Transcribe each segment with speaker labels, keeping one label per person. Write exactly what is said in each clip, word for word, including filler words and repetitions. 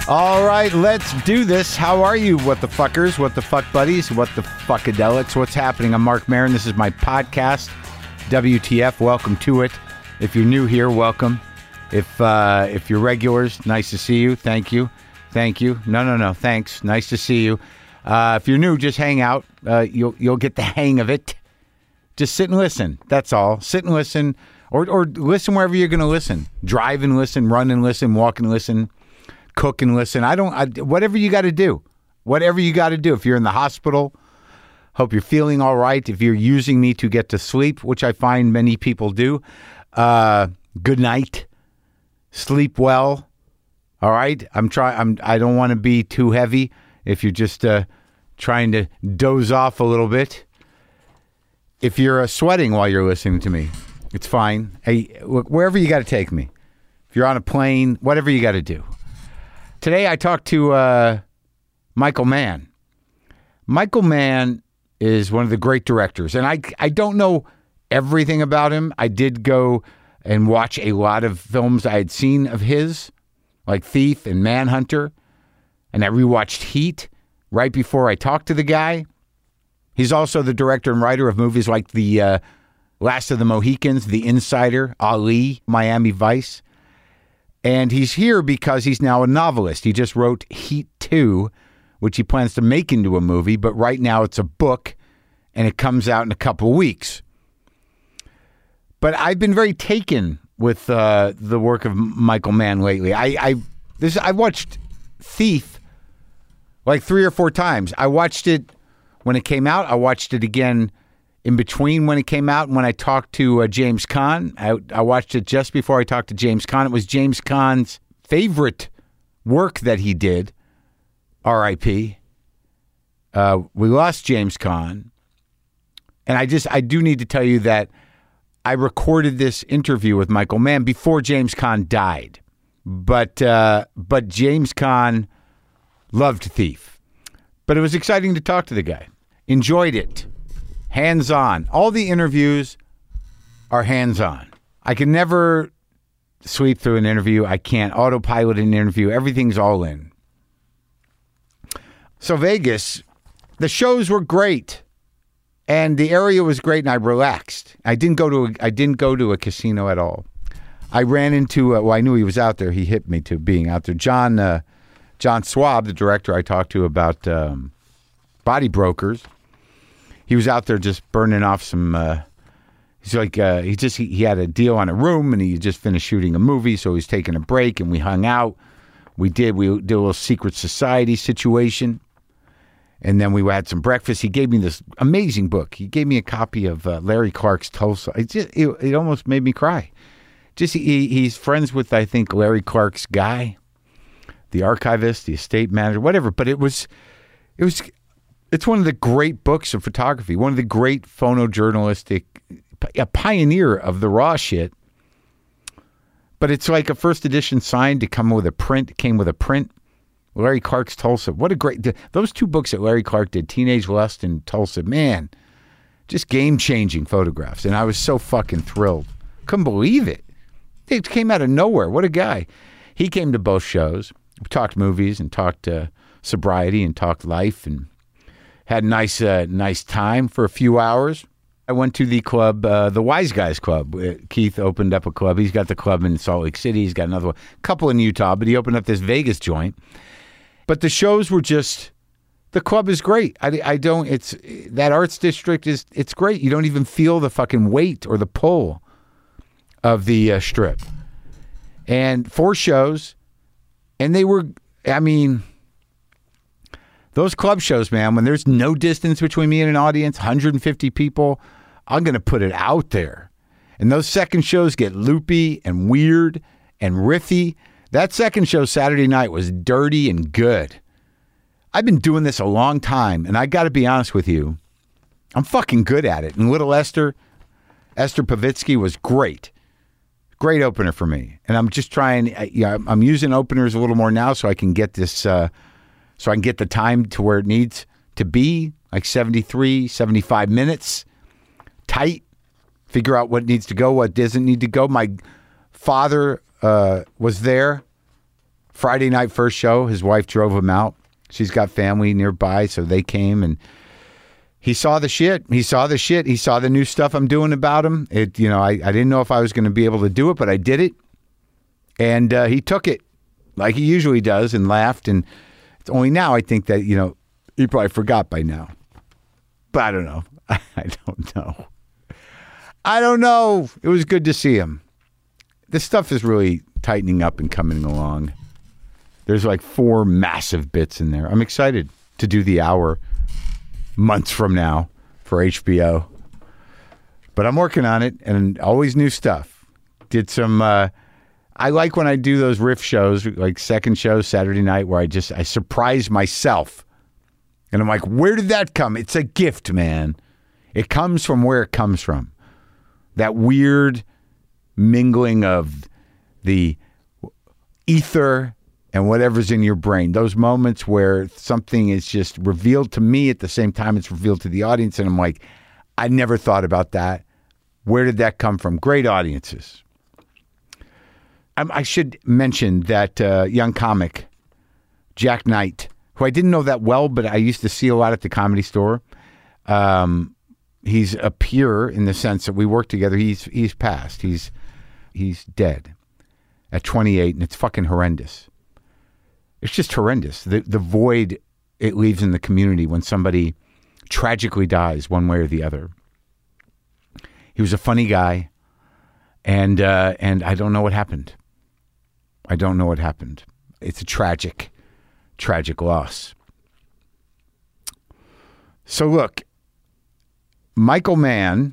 Speaker 1: All right, let's do this. How are you, what the fuckers, what the fuck buddies, what the fuckadelics? What's happening? I'm Mark Maron. This is my podcast, W T F. Welcome to it. If you're new here, welcome. If uh, if you're regulars, nice to see you. Thank you. Thank you. No, no, no. Thanks. Nice to see you. Uh, if you're new, just hang out. Uh, you'll you'll get the hang of it. Just sit and listen. That's all. Sit and listen, or or listen wherever you're going to listen. Drive and listen. Run and listen. Walk and listen. Cook and listen. I don't, I, whatever you got to do, whatever you got to do. If you're in the hospital, hope you're feeling all right. If you're using me to get to sleep, which I find many people do, uh, good night, sleep well. All right. I'm trying, I'm, I don't want to be too heavy. If you're just, uh, trying to doze off a little bit, if you're uh, sweating while you're listening to me, it's fine. Hey, look, wherever you got to take me, if you're on a plane, whatever you got to do. Today I talked to uh, Michael Mann. Michael Mann is one of the great directors, and I I don't know everything about him. I did go and watch a lot of films I had seen of his, like Thief and Manhunter, and I rewatched Heat right before I talked to the guy. He's also the director and writer of movies like The uh, Last of the Mohicans, The Insider, Ali, Miami Vice. And he's here because he's now a novelist. He just wrote Heat two, which he plans to make into a movie, but right now it's a book, and it comes out in a couple weeks. But I've been very taken with uh, the work of Michael Mann lately. I I this I watched Thief like three or four times. I watched it when it came out. I watched it again in between when it came out, and when I talked to uh, James Caan. I, I watched it just before I talked to James Caan. It was James Caan's favorite work that he did, R I P Uh, we lost James Caan. And I just, I do need to tell you that I recorded this interview with Michael Mann before James Caan died. But, uh, but James Caan loved Thief. But it was exciting to talk to the guy. Enjoyed it. Hands-on. All the interviews are hands-on. I can never sweep through an interview. I can't autopilot an interview. Everything's all in. So Vegas, the shows were great, and the area was great, and I relaxed. I didn't go to a, I didn't go to a casino at all. I ran into, a, well, I knew he was out there. He hit me to being out there. John, uh, John Swab, the director I talked to about um, Body Brokers, he was out there just burning off some, uh, he's like, uh, he just, he, he had a deal on a room, and he just finished shooting a movie, so he's taking a break, and we hung out. We did, we did a little secret society situation, and then we had some breakfast. He gave me this amazing book. He gave me a copy of uh, Larry Clark's Tulsa. It, just, it, it almost made me cry. Just, he, he's friends with, I think, Larry Clark's guy, the archivist, the estate manager, whatever, but it was, it was... It's one of the great books of photography, one of the great photojournalistic, a pioneer of the raw shit. But it's like a first edition signed to come with a print, came with a print. Larry Clark's Tulsa. What a great, those two books that Larry Clark did, Teenage Lust and Tulsa, man, just game-changing photographs. And I was so fucking thrilled. Couldn't believe it. It came out of nowhere. What a guy. He came to both shows. We talked movies and talked uh, sobriety and talked life and had a nice, uh, nice time for a few hours. I went to the club, uh, the Wise Guys Club. Keith opened up a club. He's got the club in Salt Lake City. He's got another one, a couple in Utah, but he opened up this Vegas joint. But the shows were just, the club is great. I, I don't, it's, that arts district is, it's great. You don't even feel the fucking weight or the pull of the uh, strip. And four shows, and they were, I mean... Those club shows, man, when there's no distance between me and an audience, one hundred fifty people, I'm going to put it out there. And those second shows get loopy and weird and riffy. That second show Saturday night was dirty and good. I've been doing this a long time, and I got to be honest with you, I'm fucking good at it. And Little Esther, Esther Pavitsky was great. Great opener for me. And I'm just trying, yeah, I'm using openers a little more now so I can get this... Uh, So I can get the time to where it needs to be, like seventy-three, seventy-five minutes, tight, figure out what needs to go, what doesn't need to go. My father uh, was there Friday night first show, his wife drove him out. She's got family nearby, so they came and he saw the shit. He saw the shit. He saw the new stuff I'm doing about him. It, you know, I, I didn't know if I was going to be able to do it, but I did it. And uh, he took it like he usually does and laughed. And it's only now I think that, you know, he probably forgot by now. But I don't know. I don't know. I don't know. It was good to see him. This stuff is really tightening up and coming along. There's like four massive bits in there. I'm excited to do the hour months from now for H B O. But I'm working on it and always new stuff. Did some, uh, I like when I do those riff shows, like second show Saturday night where I just, I surprise myself. And I'm like, where did that come? It's a gift, man. It comes from where it comes from. That weird mingling of the ether and whatever's in your brain. Those moments where something is just revealed to me at the same time it's revealed to the audience. And I'm like, I never thought about that. Where did that come from? Great audiences. I'm, I should mention that uh, young comic, Jack Knight, who I didn't know that well, but I used to see a lot at the Comedy Store. Um, he's a peer in the sense that we work together. He's he's passed. He's he's dead at twenty-eight, and it's fucking horrendous. It's just horrendous. The the void it leaves in the community when somebody tragically dies one way or the other. He was a funny guy, and uh, and I don't know what happened. I don't know what happened. It's a tragic, tragic loss. So look, Michael Mann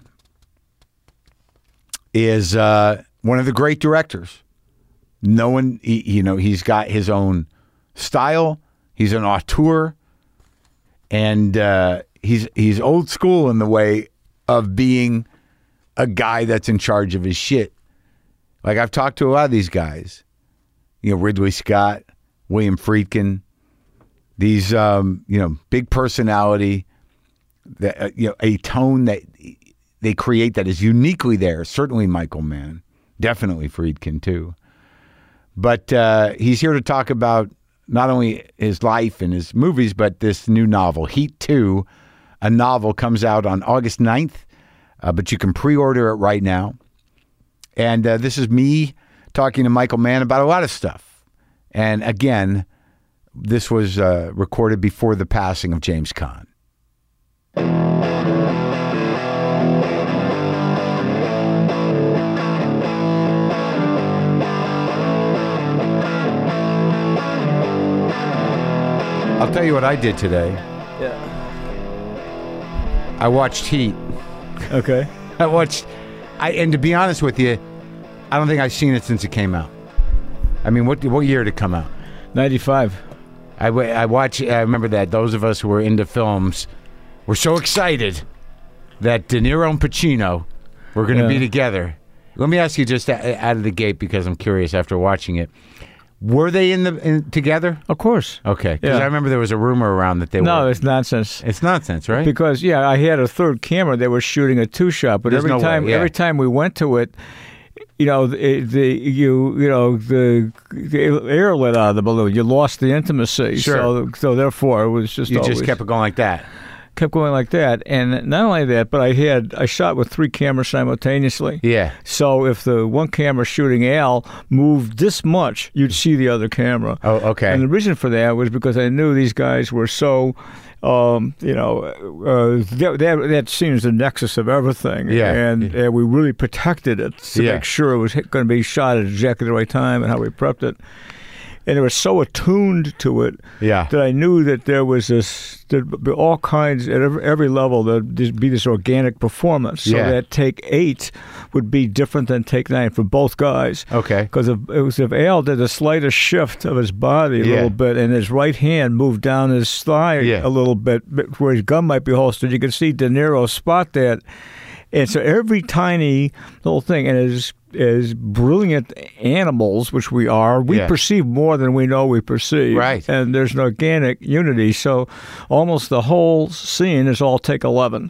Speaker 1: is uh, one of the great directors. No one, he, you know, he's got his own style. He's an auteur, and uh, he's he's old school in the way of being a guy that's in charge of his shit. Like I've talked to a lot of these guys, you know, Ridley Scott, William Friedkin, these um, you know, big personality, that uh, you know, a tone that they create that is uniquely there. Certainly Michael Mann, definitely Friedkin too. But uh, he's here to talk about not only his life and his movies, but this new novel, Heat two. A novel comes out on August ninth, uh, but you can pre-order it right now. And uh, this is me talking to Michael Mann about a lot of stuff. And again, this was uh, recorded before the passing of James Caan. I'll tell you what I did today.
Speaker 2: Yeah.
Speaker 1: I watched Heat.
Speaker 2: Okay.
Speaker 1: I watched, I and to be honest with you, I don't think I've seen it since it came out. I mean, what what year did it come out?
Speaker 2: ninety-five.
Speaker 1: I, I watch. I remember that those of us who were into films were so excited that De Niro and Pacino were going to
Speaker 2: Yeah.
Speaker 1: be together. Let me ask you just out of the gate, because I'm curious after watching it. Were they in the in, together?
Speaker 2: Of course.
Speaker 1: Okay, because
Speaker 2: Yeah.
Speaker 1: I remember there was a rumor around that they
Speaker 2: No,
Speaker 1: were.
Speaker 2: it's nonsense.
Speaker 1: It's nonsense, right?
Speaker 2: Because yeah, I had a third camera. They were shooting a two shot, but
Speaker 1: There's
Speaker 2: every
Speaker 1: no way,
Speaker 2: time,
Speaker 1: yeah.
Speaker 2: every time we went to it, you know, the, the you you know the, the air let out of the balloon. You lost the intimacy.
Speaker 1: Sure.
Speaker 2: So so therefore, it was just
Speaker 1: you
Speaker 2: always,
Speaker 1: just kept it going like that.
Speaker 2: kept going like that. And not only that, but I had I shot with three cameras simultaneously.
Speaker 1: Yeah.
Speaker 2: So if the one camera shooting Al moved this much, you'd see the other camera.
Speaker 1: Oh, okay.
Speaker 2: And the reason for that was because I knew these guys were so, um, you know, uh, that, that, that scene is the nexus of everything.
Speaker 1: Yeah.
Speaker 2: And
Speaker 1: Yeah.
Speaker 2: uh, we really protected it to
Speaker 1: Yeah.
Speaker 2: make sure it was going to be shot at exactly the right time and how we prepped it. And they were so attuned to it
Speaker 1: Yeah.
Speaker 2: that I knew that there was this, there'd be all kinds, at every, every level, there'd be this organic performance. So
Speaker 1: Yeah.
Speaker 2: that take eight would be different than take nine for both guys.
Speaker 1: Okay.
Speaker 2: Because if, it was if Al did the slightest shift of his body a
Speaker 1: Yeah.
Speaker 2: little bit and his right hand moved down his thigh
Speaker 1: Yeah.
Speaker 2: a little bit where his gun might be holstered, you could see De Niro spot that. And so every tiny little thing, and as as brilliant animals, which we are, we
Speaker 1: Yeah.
Speaker 2: perceive more than we know we perceive.
Speaker 1: Right.
Speaker 2: And there's an organic unity. So almost the whole scene is all take eleven.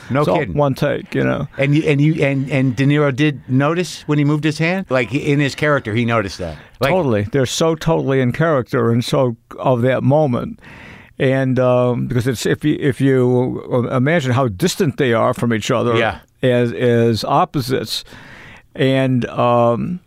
Speaker 1: No
Speaker 2: It's all
Speaker 1: kidding.
Speaker 2: one take, you know.
Speaker 1: And you and you and and De Niro did notice when he moved his hand, like in his character, he noticed that. Like,
Speaker 2: Totally, they're so totally in character and so of that moment. And um, because it's if you if you imagine how distant they are from each other,
Speaker 1: Yeah.
Speaker 2: as as opposites, and um,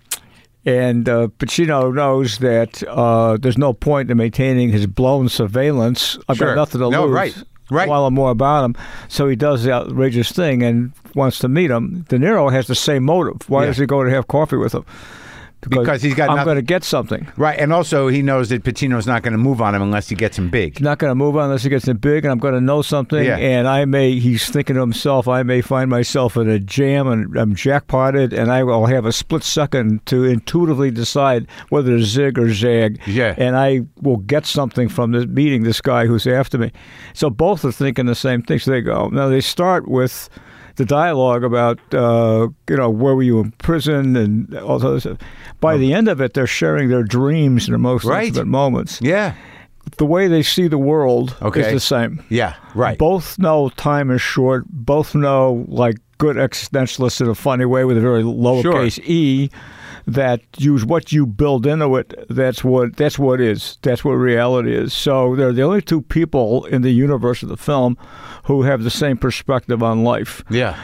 Speaker 2: and uh, Pacino knows that uh, there's no point in maintaining his blown surveillance. I've
Speaker 1: Sure.
Speaker 2: got nothing to
Speaker 1: No,
Speaker 2: lose.
Speaker 1: right, right.
Speaker 2: While I'm more about him, so he does the outrageous thing and wants to meet him. De Niro has the same motive. Why
Speaker 1: Yeah.
Speaker 2: does he go to have coffee with him?
Speaker 1: Because he's got
Speaker 2: I'm
Speaker 1: nothing-
Speaker 2: going to get something.
Speaker 1: Right, and also he knows that Pacino's not going to move on him unless he gets him big.
Speaker 2: He's not going to move on unless he gets it big, and I'm going to know something.
Speaker 1: Yeah.
Speaker 2: And I may, he's thinking to himself, I may find myself in a jam and I'm jackpotted, and I will have a split second to intuitively decide whether to zig or zag.
Speaker 1: Yeah.
Speaker 2: And I will get something from this meeting this guy who's after me. So both are thinking the same thing. So they go. Now they start with the dialogue about, uh, you know, where were you in prison and all those. By the end of it, they're sharing their dreams in the most
Speaker 1: Right.
Speaker 2: intimate moments.
Speaker 1: Yeah,
Speaker 2: The way they see the world
Speaker 1: Okay.
Speaker 2: is the same.
Speaker 1: yeah, right.
Speaker 2: Both know time is short. Both know, like good existentialists in a funny way with a very lowercase e, that use what you build into it. That's what that's what is. That's what reality is. So they're the only two people in the universe of the film who have the same perspective on life.
Speaker 1: Yeah,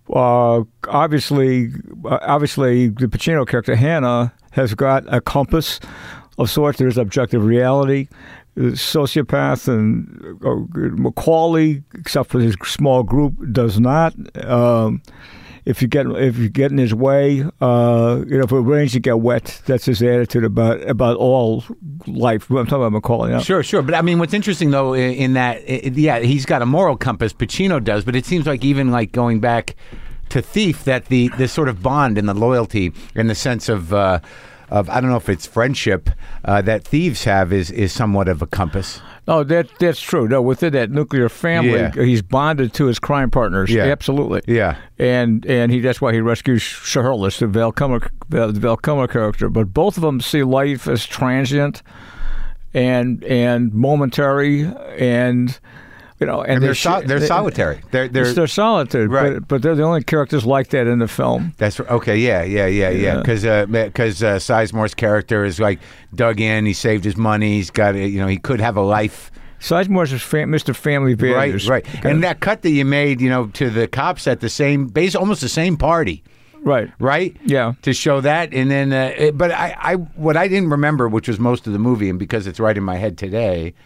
Speaker 2: Uh, obviously, uh, obviously, the Pacino character Hannah has got a compass of sorts. There's objective reality. The sociopath and uh, Macaulay, except for his small group, does not. Um, if you get if you get in his way, uh, you know, if it rains, you get wet. That's his attitude about about all life. I'm talking about Macaulay. Yeah.
Speaker 1: sure, sure. But I mean, what's interesting though, in, in that, i yeah, he's got a moral compass. Pacino does, but it seems like even like going back to Thief, that the the sort of bond and the loyalty, in the sense of. Uh, Of I don't know if it's friendship uh, that thieves have is is somewhat of a compass.
Speaker 2: No, that that's true. No, within that nuclear family,
Speaker 1: Yeah.
Speaker 2: he's bonded to his crime partners.
Speaker 1: Yeah.
Speaker 2: Absolutely.
Speaker 1: Yeah.
Speaker 2: And and he that's why he rescues Shirless, the Val Kilmer, the Val Kilmer character. But both of them see life as transient and and momentary, and you know, and,
Speaker 1: And they're
Speaker 2: sh-
Speaker 1: sol- they're
Speaker 2: they-
Speaker 1: solitary. They're they're
Speaker 2: It's their solitude,
Speaker 1: Right.
Speaker 2: but, but they're the only characters like that in the film.
Speaker 1: That's okay. Yeah, yeah, yeah, yeah.
Speaker 2: Yeah.
Speaker 1: Because because uh, uh, Sizemore's character is like dug in. He saved his money. He's got a- you know he could have a life.
Speaker 2: Sizemore's is fam- Mister Family Values.
Speaker 1: Right, right. And that cut that you made, you know, to the cops at the same base, almost the same party,
Speaker 2: right.
Speaker 1: right?
Speaker 2: Yeah.
Speaker 1: To show that, and then, uh, it, but I, I, what I didn't remember, which was most of the movie, and because it's right in my head today.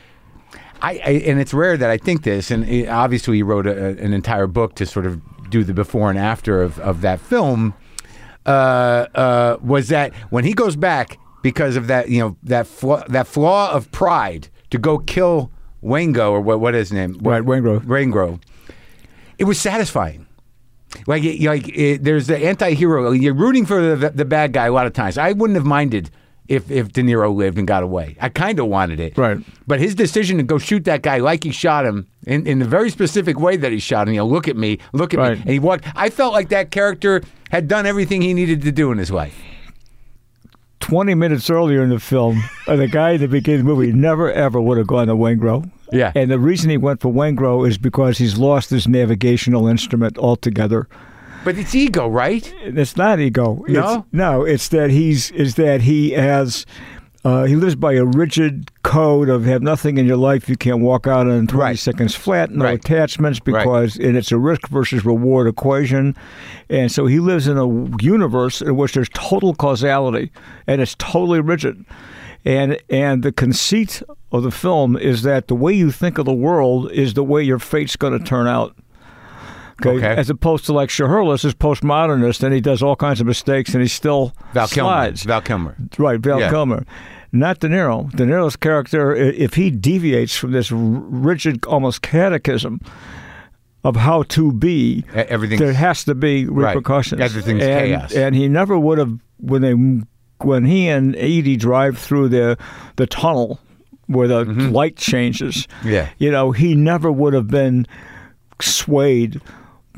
Speaker 1: I, I, and it's rare that I think this, and it, obviously you wrote a, an entire book to sort of do the before and after of, of that film, uh, uh, was that when he goes back because of that, you know, that flaw, that flaw of pride to go kill Wango, or what, what is his name?
Speaker 2: Right, Waingro.
Speaker 1: Waingro. It was satisfying. Like, it, like it, there's the anti-hero. You're rooting for the, the bad guy a lot of times. I wouldn't have minded if, if De Niro lived and got away. I kind of wanted it.
Speaker 2: Right.
Speaker 1: But his decision to go shoot that guy like he shot him in, in the very specific way that he shot him, you know, look at me, look at
Speaker 2: Right.
Speaker 1: me. And he walked. I felt like that character had done everything he needed to do in his life.
Speaker 2: twenty minutes earlier in the film, uh, the guy at the beginning of the movie never, ever would have gone to Waingro.
Speaker 1: Yeah.
Speaker 2: And the reason he went for Waingro is because he's lost his navigational instrument altogether.
Speaker 1: But it's ego, right?
Speaker 2: And it's not ego.
Speaker 1: No?
Speaker 2: It's, no, it's that he's is that he has uh, he lives by a rigid code of have nothing in your life you can't walk out in twenty
Speaker 1: Right.
Speaker 2: seconds flat, no
Speaker 1: Right.
Speaker 2: attachments because and it's a risk versus reward equation. And so he lives in a universe in which there's total causality and it's totally rigid. And and the conceit of the film is that the way you think of the world is the way your fate's going to turn out. Okay?
Speaker 1: Okay.
Speaker 2: As opposed to like Shirless is postmodernist and he does all kinds of mistakes and he still
Speaker 1: Val Kilmer.
Speaker 2: slides.
Speaker 1: Val Kilmer.
Speaker 2: Right, Val
Speaker 1: Yeah.
Speaker 2: Kilmer. Not De Niro. De Niro's character, i- if he deviates from this r- rigid, almost catechism of how to be,
Speaker 1: E- everything's-
Speaker 2: there has to be
Speaker 1: Right.
Speaker 2: repercussions.
Speaker 1: Everything's
Speaker 2: and,
Speaker 1: chaos.
Speaker 2: And he never would have when they when he and Edie drive through the the tunnel where the light changes.
Speaker 1: Yeah.
Speaker 2: You know, he never would have been swayed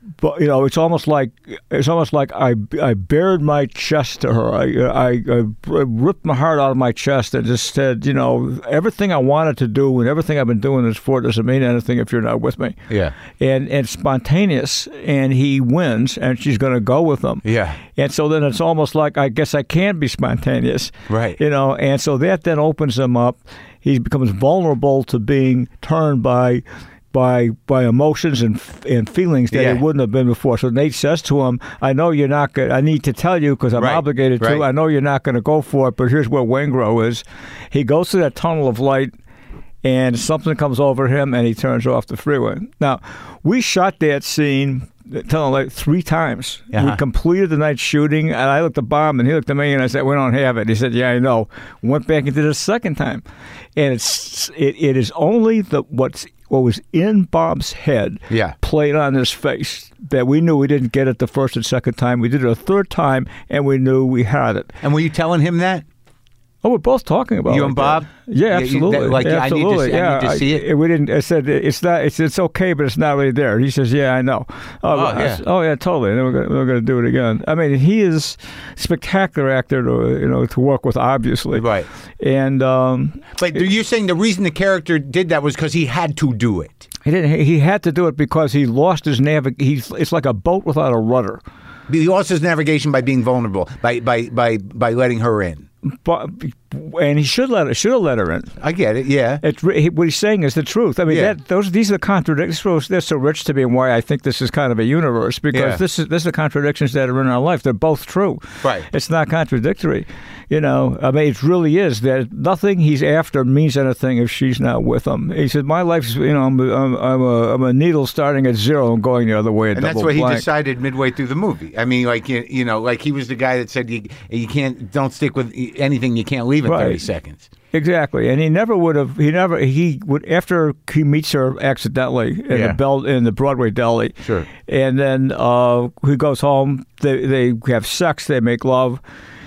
Speaker 2: but you know, it's almost like it's almost like I I bared my chest to her. I, I I ripped my heart out of my chest and just said, you know, everything I wanted to do and everything I've been doing this for doesn't mean anything if you're not with me.
Speaker 1: Yeah.
Speaker 2: And and spontaneous, and he wins, and she's going to go with him.
Speaker 1: Yeah.
Speaker 2: And so then it's almost like I guess I can be spontaneous.
Speaker 1: Right.
Speaker 2: You know, and so that then opens him up. He becomes vulnerable to being turned by. By by emotions and and feelings that
Speaker 1: Yeah.
Speaker 2: he wouldn't have been before. So Nate says to him, "I know you're not going. I need to tell you because I'm
Speaker 1: Right.
Speaker 2: obligated to.
Speaker 1: Right.
Speaker 2: I know you're not going to go for it, but here's where Waingro is." He goes to that tunnel of light, and something comes over him, and he turns off the freeway. Now, we shot that scene. Tunnel light three times.
Speaker 1: Uh-huh.
Speaker 2: We completed the night shooting, and I looked at Bob, and he looked at me, and I said, "We don't have it." He said, "Yeah, I know." Went back and did it a second time, and it's it, it is only the what's what was in Bob's head
Speaker 1: Yeah.
Speaker 2: played on his face that we knew we didn't get it the first and second time. We did it a third time, and we knew we had it.
Speaker 1: And were you telling him that?
Speaker 2: Oh, we're both talking about
Speaker 1: You
Speaker 2: it
Speaker 1: and
Speaker 2: like
Speaker 1: Bob?
Speaker 2: that. Yeah,
Speaker 1: Yeah, you-
Speaker 2: absolutely.
Speaker 1: that- like,
Speaker 2: yeah,
Speaker 1: I need to
Speaker 2: absolutely.
Speaker 1: see- I
Speaker 2: yeah,
Speaker 1: need to see it.
Speaker 2: We didn't. I said it's not. It's it's okay, but it's not really there. He says, "Yeah, I know."
Speaker 1: Oh,
Speaker 2: I
Speaker 1: yeah.
Speaker 2: said, oh yeah, totally. And then we're gonna, we're going to do it again. I mean, he is a spectacular actor to you know to work with, obviously.
Speaker 1: Right.
Speaker 2: And um,
Speaker 1: But you're saying the reason the character did that was because he had to do it.
Speaker 2: he didn't. He had to do it because he lost his navig. He's it's like a boat without a rudder.
Speaker 1: He lost his navigation by being vulnerable, by by by by letting her in.
Speaker 2: But and he should let should have let her in.
Speaker 1: I get it. Yeah.
Speaker 2: It's re- he, what he's saying is the truth. I mean,
Speaker 1: Yeah.
Speaker 2: that those these are the contradictions. They're so rich to me, and why I think this is kind of a universe because
Speaker 1: Yeah.
Speaker 2: this is this is the contradictions that are in our life. They're both true.
Speaker 1: Right.
Speaker 2: It's not contradictory. You know, I mean, it really is that nothing he's after means anything if she's not with him. He said, "My life's you know, I'm I'm, I'm a I'm a needle starting at zero and going the other way." At
Speaker 1: And that's
Speaker 2: double
Speaker 1: what he
Speaker 2: blank.
Speaker 1: decided midway through the movie. I mean, like you, you know, like he was the guy that said you you can't don't stick with anything you can't leave in
Speaker 2: Right.
Speaker 1: thirty seconds.
Speaker 2: Exactly, and he never would have. He never. He would after he meets her accidentally in
Speaker 1: Yeah.
Speaker 2: the Bell in the Broadway deli.
Speaker 1: Sure.
Speaker 2: And then uh, he goes home. They they have sex. They make love.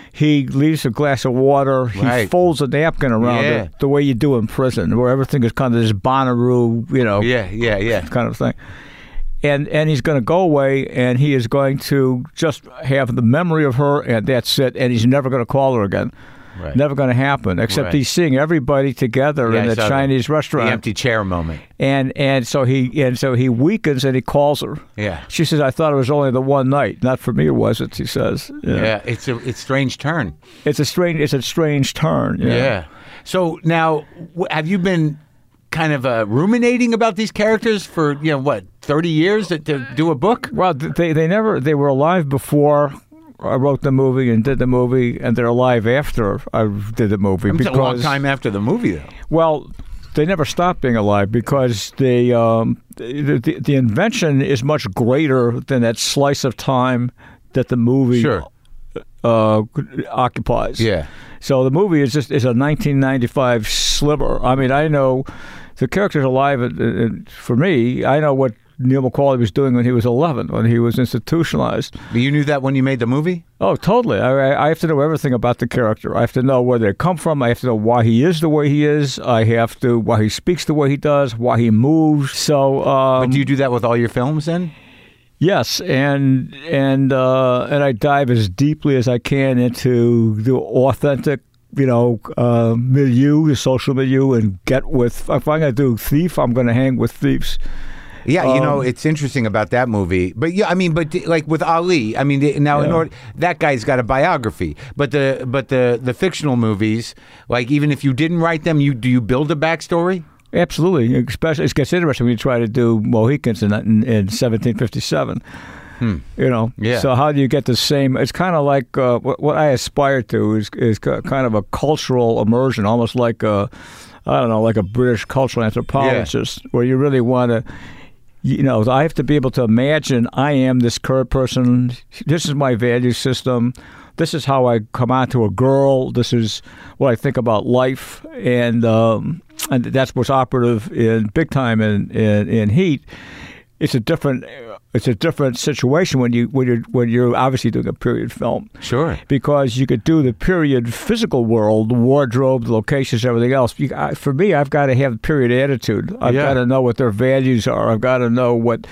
Speaker 2: He leaves a glass of water. He
Speaker 1: Right.
Speaker 2: folds a napkin around
Speaker 1: Yeah.
Speaker 2: it the way you do in prison, where everything is kind of this Bonnaroo, you know,
Speaker 1: Yeah, yeah, yeah.
Speaker 2: kind of thing. And and he's going to go away, and he is going to just have the memory of her, and that's it. And he's never going to call her again.
Speaker 1: Right.
Speaker 2: Never going to happen. Except
Speaker 1: Right.
Speaker 2: he's seeing everybody together
Speaker 1: Yeah,
Speaker 2: in
Speaker 1: I
Speaker 2: the
Speaker 1: saw that.
Speaker 2: Chinese restaurant,
Speaker 1: The empty chair moment.
Speaker 2: and and so he and so he weakens, and he calls her.
Speaker 1: Yeah.
Speaker 2: She says, "I thought it was only the one night. Not for me, was it?" She says.
Speaker 1: Yeah, it's a it's strange turn.
Speaker 2: It's a strange. It's a strange turn. Yeah.
Speaker 1: Yeah. So now, w- have you been kind of uh, ruminating about these characters for you know what thirty years to, to do a book?
Speaker 2: Well, th- they they never they were alive before I wrote the movie and did the movie, and they're alive after I did the movie.
Speaker 1: It's a
Speaker 2: because
Speaker 1: long time after the movie, though.
Speaker 2: well, they never stopped being alive because they um, the, the the invention is much greater than that slice of time that the movie
Speaker 1: Sure.
Speaker 2: uh, occupies.
Speaker 1: Yeah.
Speaker 2: So the movie is just is a nineteen ninety-five sliver. I mean, I know the character's alive. And, and for me, I know what Neil McCauley was doing when he was eleven, when he was institutionalized.
Speaker 1: But you knew that when you made the movie?
Speaker 2: Oh, totally. I, I have to know everything about the character. I have to know where they come from. I have to know why he is the way he is. I have to why he speaks the way he does, why he moves. So, um,
Speaker 1: But do you do that with all your films then?
Speaker 2: yes, and and uh, and I dive as deeply as I can into the authentic, you know, uh, milieu, the social milieu, and get with. If I'm going to do thief, I'm going to hang with thieves.
Speaker 1: Yeah, you know,
Speaker 2: Um,
Speaker 1: it's interesting about that movie. But yeah, I mean, but like with Ali, I mean, the- now in
Speaker 2: Yeah.
Speaker 1: order, that guy's got a biography. But the but the the fictional movies, like even if you didn't write them, you do you build a backstory?
Speaker 2: Absolutely, especially it gets interesting when you try to do Mohicans in in, in seventeen fifty-seven.
Speaker 1: Hmm.
Speaker 2: You know,
Speaker 1: Yeah.
Speaker 2: So how do you get the same? It's kind of like uh, what, what I aspire to is is ki- kind of a cultural immersion, almost like a, I don't know, like a British cultural anthropologist, where you really want to. You know, I have to be able to imagine I am this current person. This is my value system. This is how I come on to a girl. This is what I think about life, and um, and that's what's operative in big time in, in in Heat. It's a different it's a different situation when you when you're when you're obviously doing a period film.
Speaker 1: Sure.
Speaker 2: Because you could do the period physical world, the wardrobe, the locations, everything else. You, I, for me, I've got to have the period attitude. I've
Speaker 1: Yeah.
Speaker 2: got to know what their values are. I've got to know what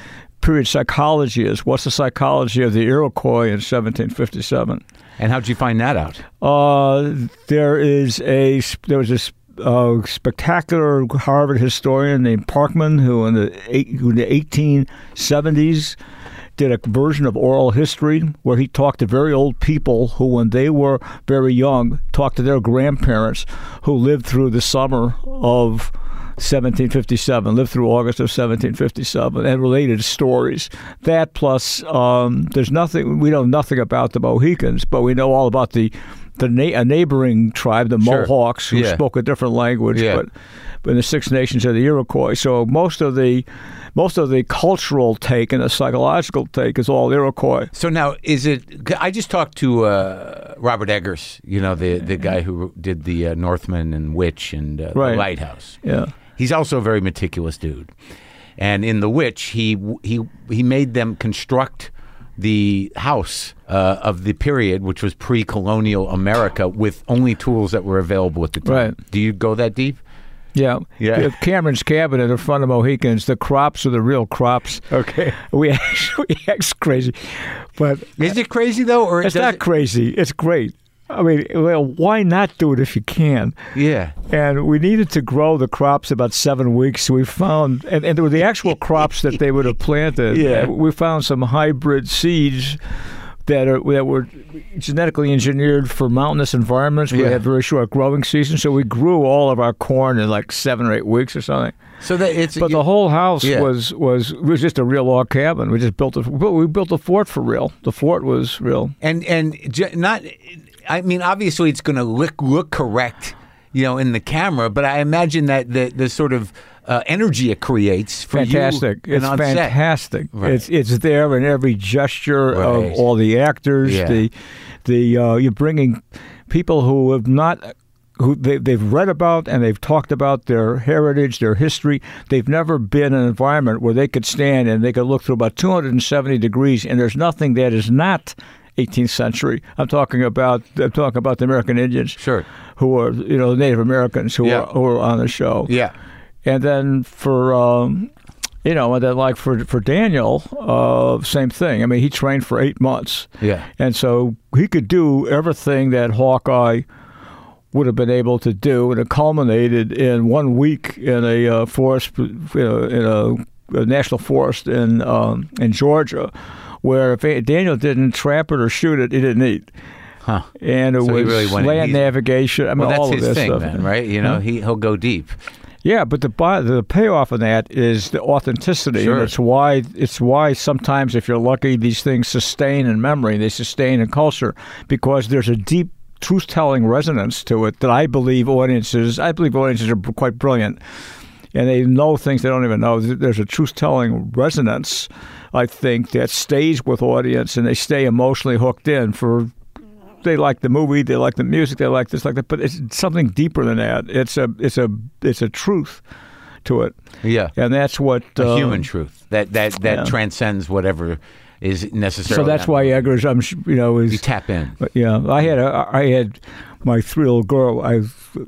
Speaker 2: period psychology is. What's the psychology of the Iroquois in seventeen fifty-seven?
Speaker 1: And how'd you find that out?
Speaker 2: Uh, there is a there was a uh, spectacular Harvard historian named Parkman who in the eight, who in the eighteen seventies did a version of oral history where he talked to very old people who, when they were very young, talked to their grandparents who lived through the summer of seventeen fifty-seven, lived through August of seventeen fifty-seven, and related stories. That plus, um, there's nothing, we know nothing about the Mohicans, but we know all about the the na- a neighboring tribe, the
Speaker 1: Sure.
Speaker 2: Mohawks, who
Speaker 1: Yeah.
Speaker 2: spoke a different language,
Speaker 1: Yeah.
Speaker 2: but, but in the Six Nations of the Iroquois. So most of the most of the cultural take and the psychological take is all Iroquois.
Speaker 1: So now, is it? I just talked to uh, Robert Eggers, you know, the the guy who did the uh, Northman and Witch and uh,
Speaker 2: Right.
Speaker 1: the Lighthouse.
Speaker 2: Yeah.
Speaker 1: He's also a very meticulous dude. And in The Witch, he he he made them construct the house uh, of the period, which was pre-colonial America, with only tools that were available at the time.
Speaker 2: Right.
Speaker 1: Do you go that deep?
Speaker 2: Yeah.
Speaker 1: Yeah.
Speaker 2: Cameron's cabin in front of Mohicans, the crops are the real crops.
Speaker 1: Okay.
Speaker 2: We actually, it's crazy. But
Speaker 1: Is it crazy, though? Or
Speaker 2: it's
Speaker 1: does
Speaker 2: not
Speaker 1: it-
Speaker 2: crazy. It's great. I mean, well, why not do it if you can?
Speaker 1: Yeah.
Speaker 2: And we needed to grow the crops about seven weeks. So we found, and, and they were the actual crops that they would have planted.
Speaker 1: Yeah.
Speaker 2: We found some hybrid seeds that are that were genetically engineered for mountainous environments. We
Speaker 1: Yeah.
Speaker 2: had very short growing seasons, so we grew all of our corn in like seven or eight weeks or something.
Speaker 1: So that it's
Speaker 2: But the whole house
Speaker 1: Yeah.
Speaker 2: was, was was just a real log cabin. We just built a we built a fort for real. The fort was real.
Speaker 1: and and j- not. I mean, obviously, it's going to look look correct, you know, in the camera. But I imagine that the the sort of uh, energy it creates for
Speaker 2: Fantastic!
Speaker 1: you and
Speaker 2: It's
Speaker 1: on set.
Speaker 2: fantastic.
Speaker 1: Right.
Speaker 2: It's it's there in every gesture
Speaker 1: Right.
Speaker 2: of all the actors.
Speaker 1: Yeah.
Speaker 2: The the uh, you're bringing people who have not. Who they, they've read about and they've talked about their heritage, their history. They've never been in an environment where they could stand and they could look through about two hundred seventy degrees, and there's nothing that is not eighteenth century. I'm talking about I'm talking about the American Indians,
Speaker 1: Sure.
Speaker 2: who are you know Native Americans who
Speaker 1: Yeah.
Speaker 2: are who are on the show.
Speaker 1: Yeah.
Speaker 2: And then for um, you know, and then like for for Daniel, uh, same thing. I mean, he trained for eight months,
Speaker 1: Yeah.
Speaker 2: and so he could do everything that Hawkeye would have been able to do, and it culminated in one week in a uh, forest, you know, in a, a national forest in um, in Georgia, where if Daniel didn't trap it or shoot it, he didn't eat.
Speaker 1: Huh.
Speaker 2: And it
Speaker 1: So he
Speaker 2: was
Speaker 1: really went in.
Speaker 2: land
Speaker 1: He's-
Speaker 2: navigation. I mean,
Speaker 1: Well, that's
Speaker 2: all
Speaker 1: his
Speaker 2: of this
Speaker 1: thing,
Speaker 2: stuff.
Speaker 1: then, right? You know,
Speaker 2: Huh?
Speaker 1: he he'll go deep.
Speaker 2: Yeah, but the buy- the payoff of that is the authenticity,
Speaker 1: Sure.
Speaker 2: and it's why it's why sometimes, if you're lucky, these things sustain in memory. They sustain in culture because there's a deep truth-telling resonance to it that I believe audiences. I believe audiences are quite brilliant, and they know things they don't even know. There's a truth-telling resonance, I think, that stays with audience, and they stay emotionally hooked in for. They like the movie, they like the music, they like this, like that, but it's something deeper than that. It's a, it's a, it's a truth to it,
Speaker 1: Yeah.
Speaker 2: and that's what
Speaker 1: A
Speaker 2: uh,
Speaker 1: human truth that that that
Speaker 2: yeah.
Speaker 1: transcends whatever is necessary.
Speaker 2: So that's why Eggers, I'm, sh- you know, is
Speaker 1: you tap in.
Speaker 2: yeah. I had a, I had my three little girl. I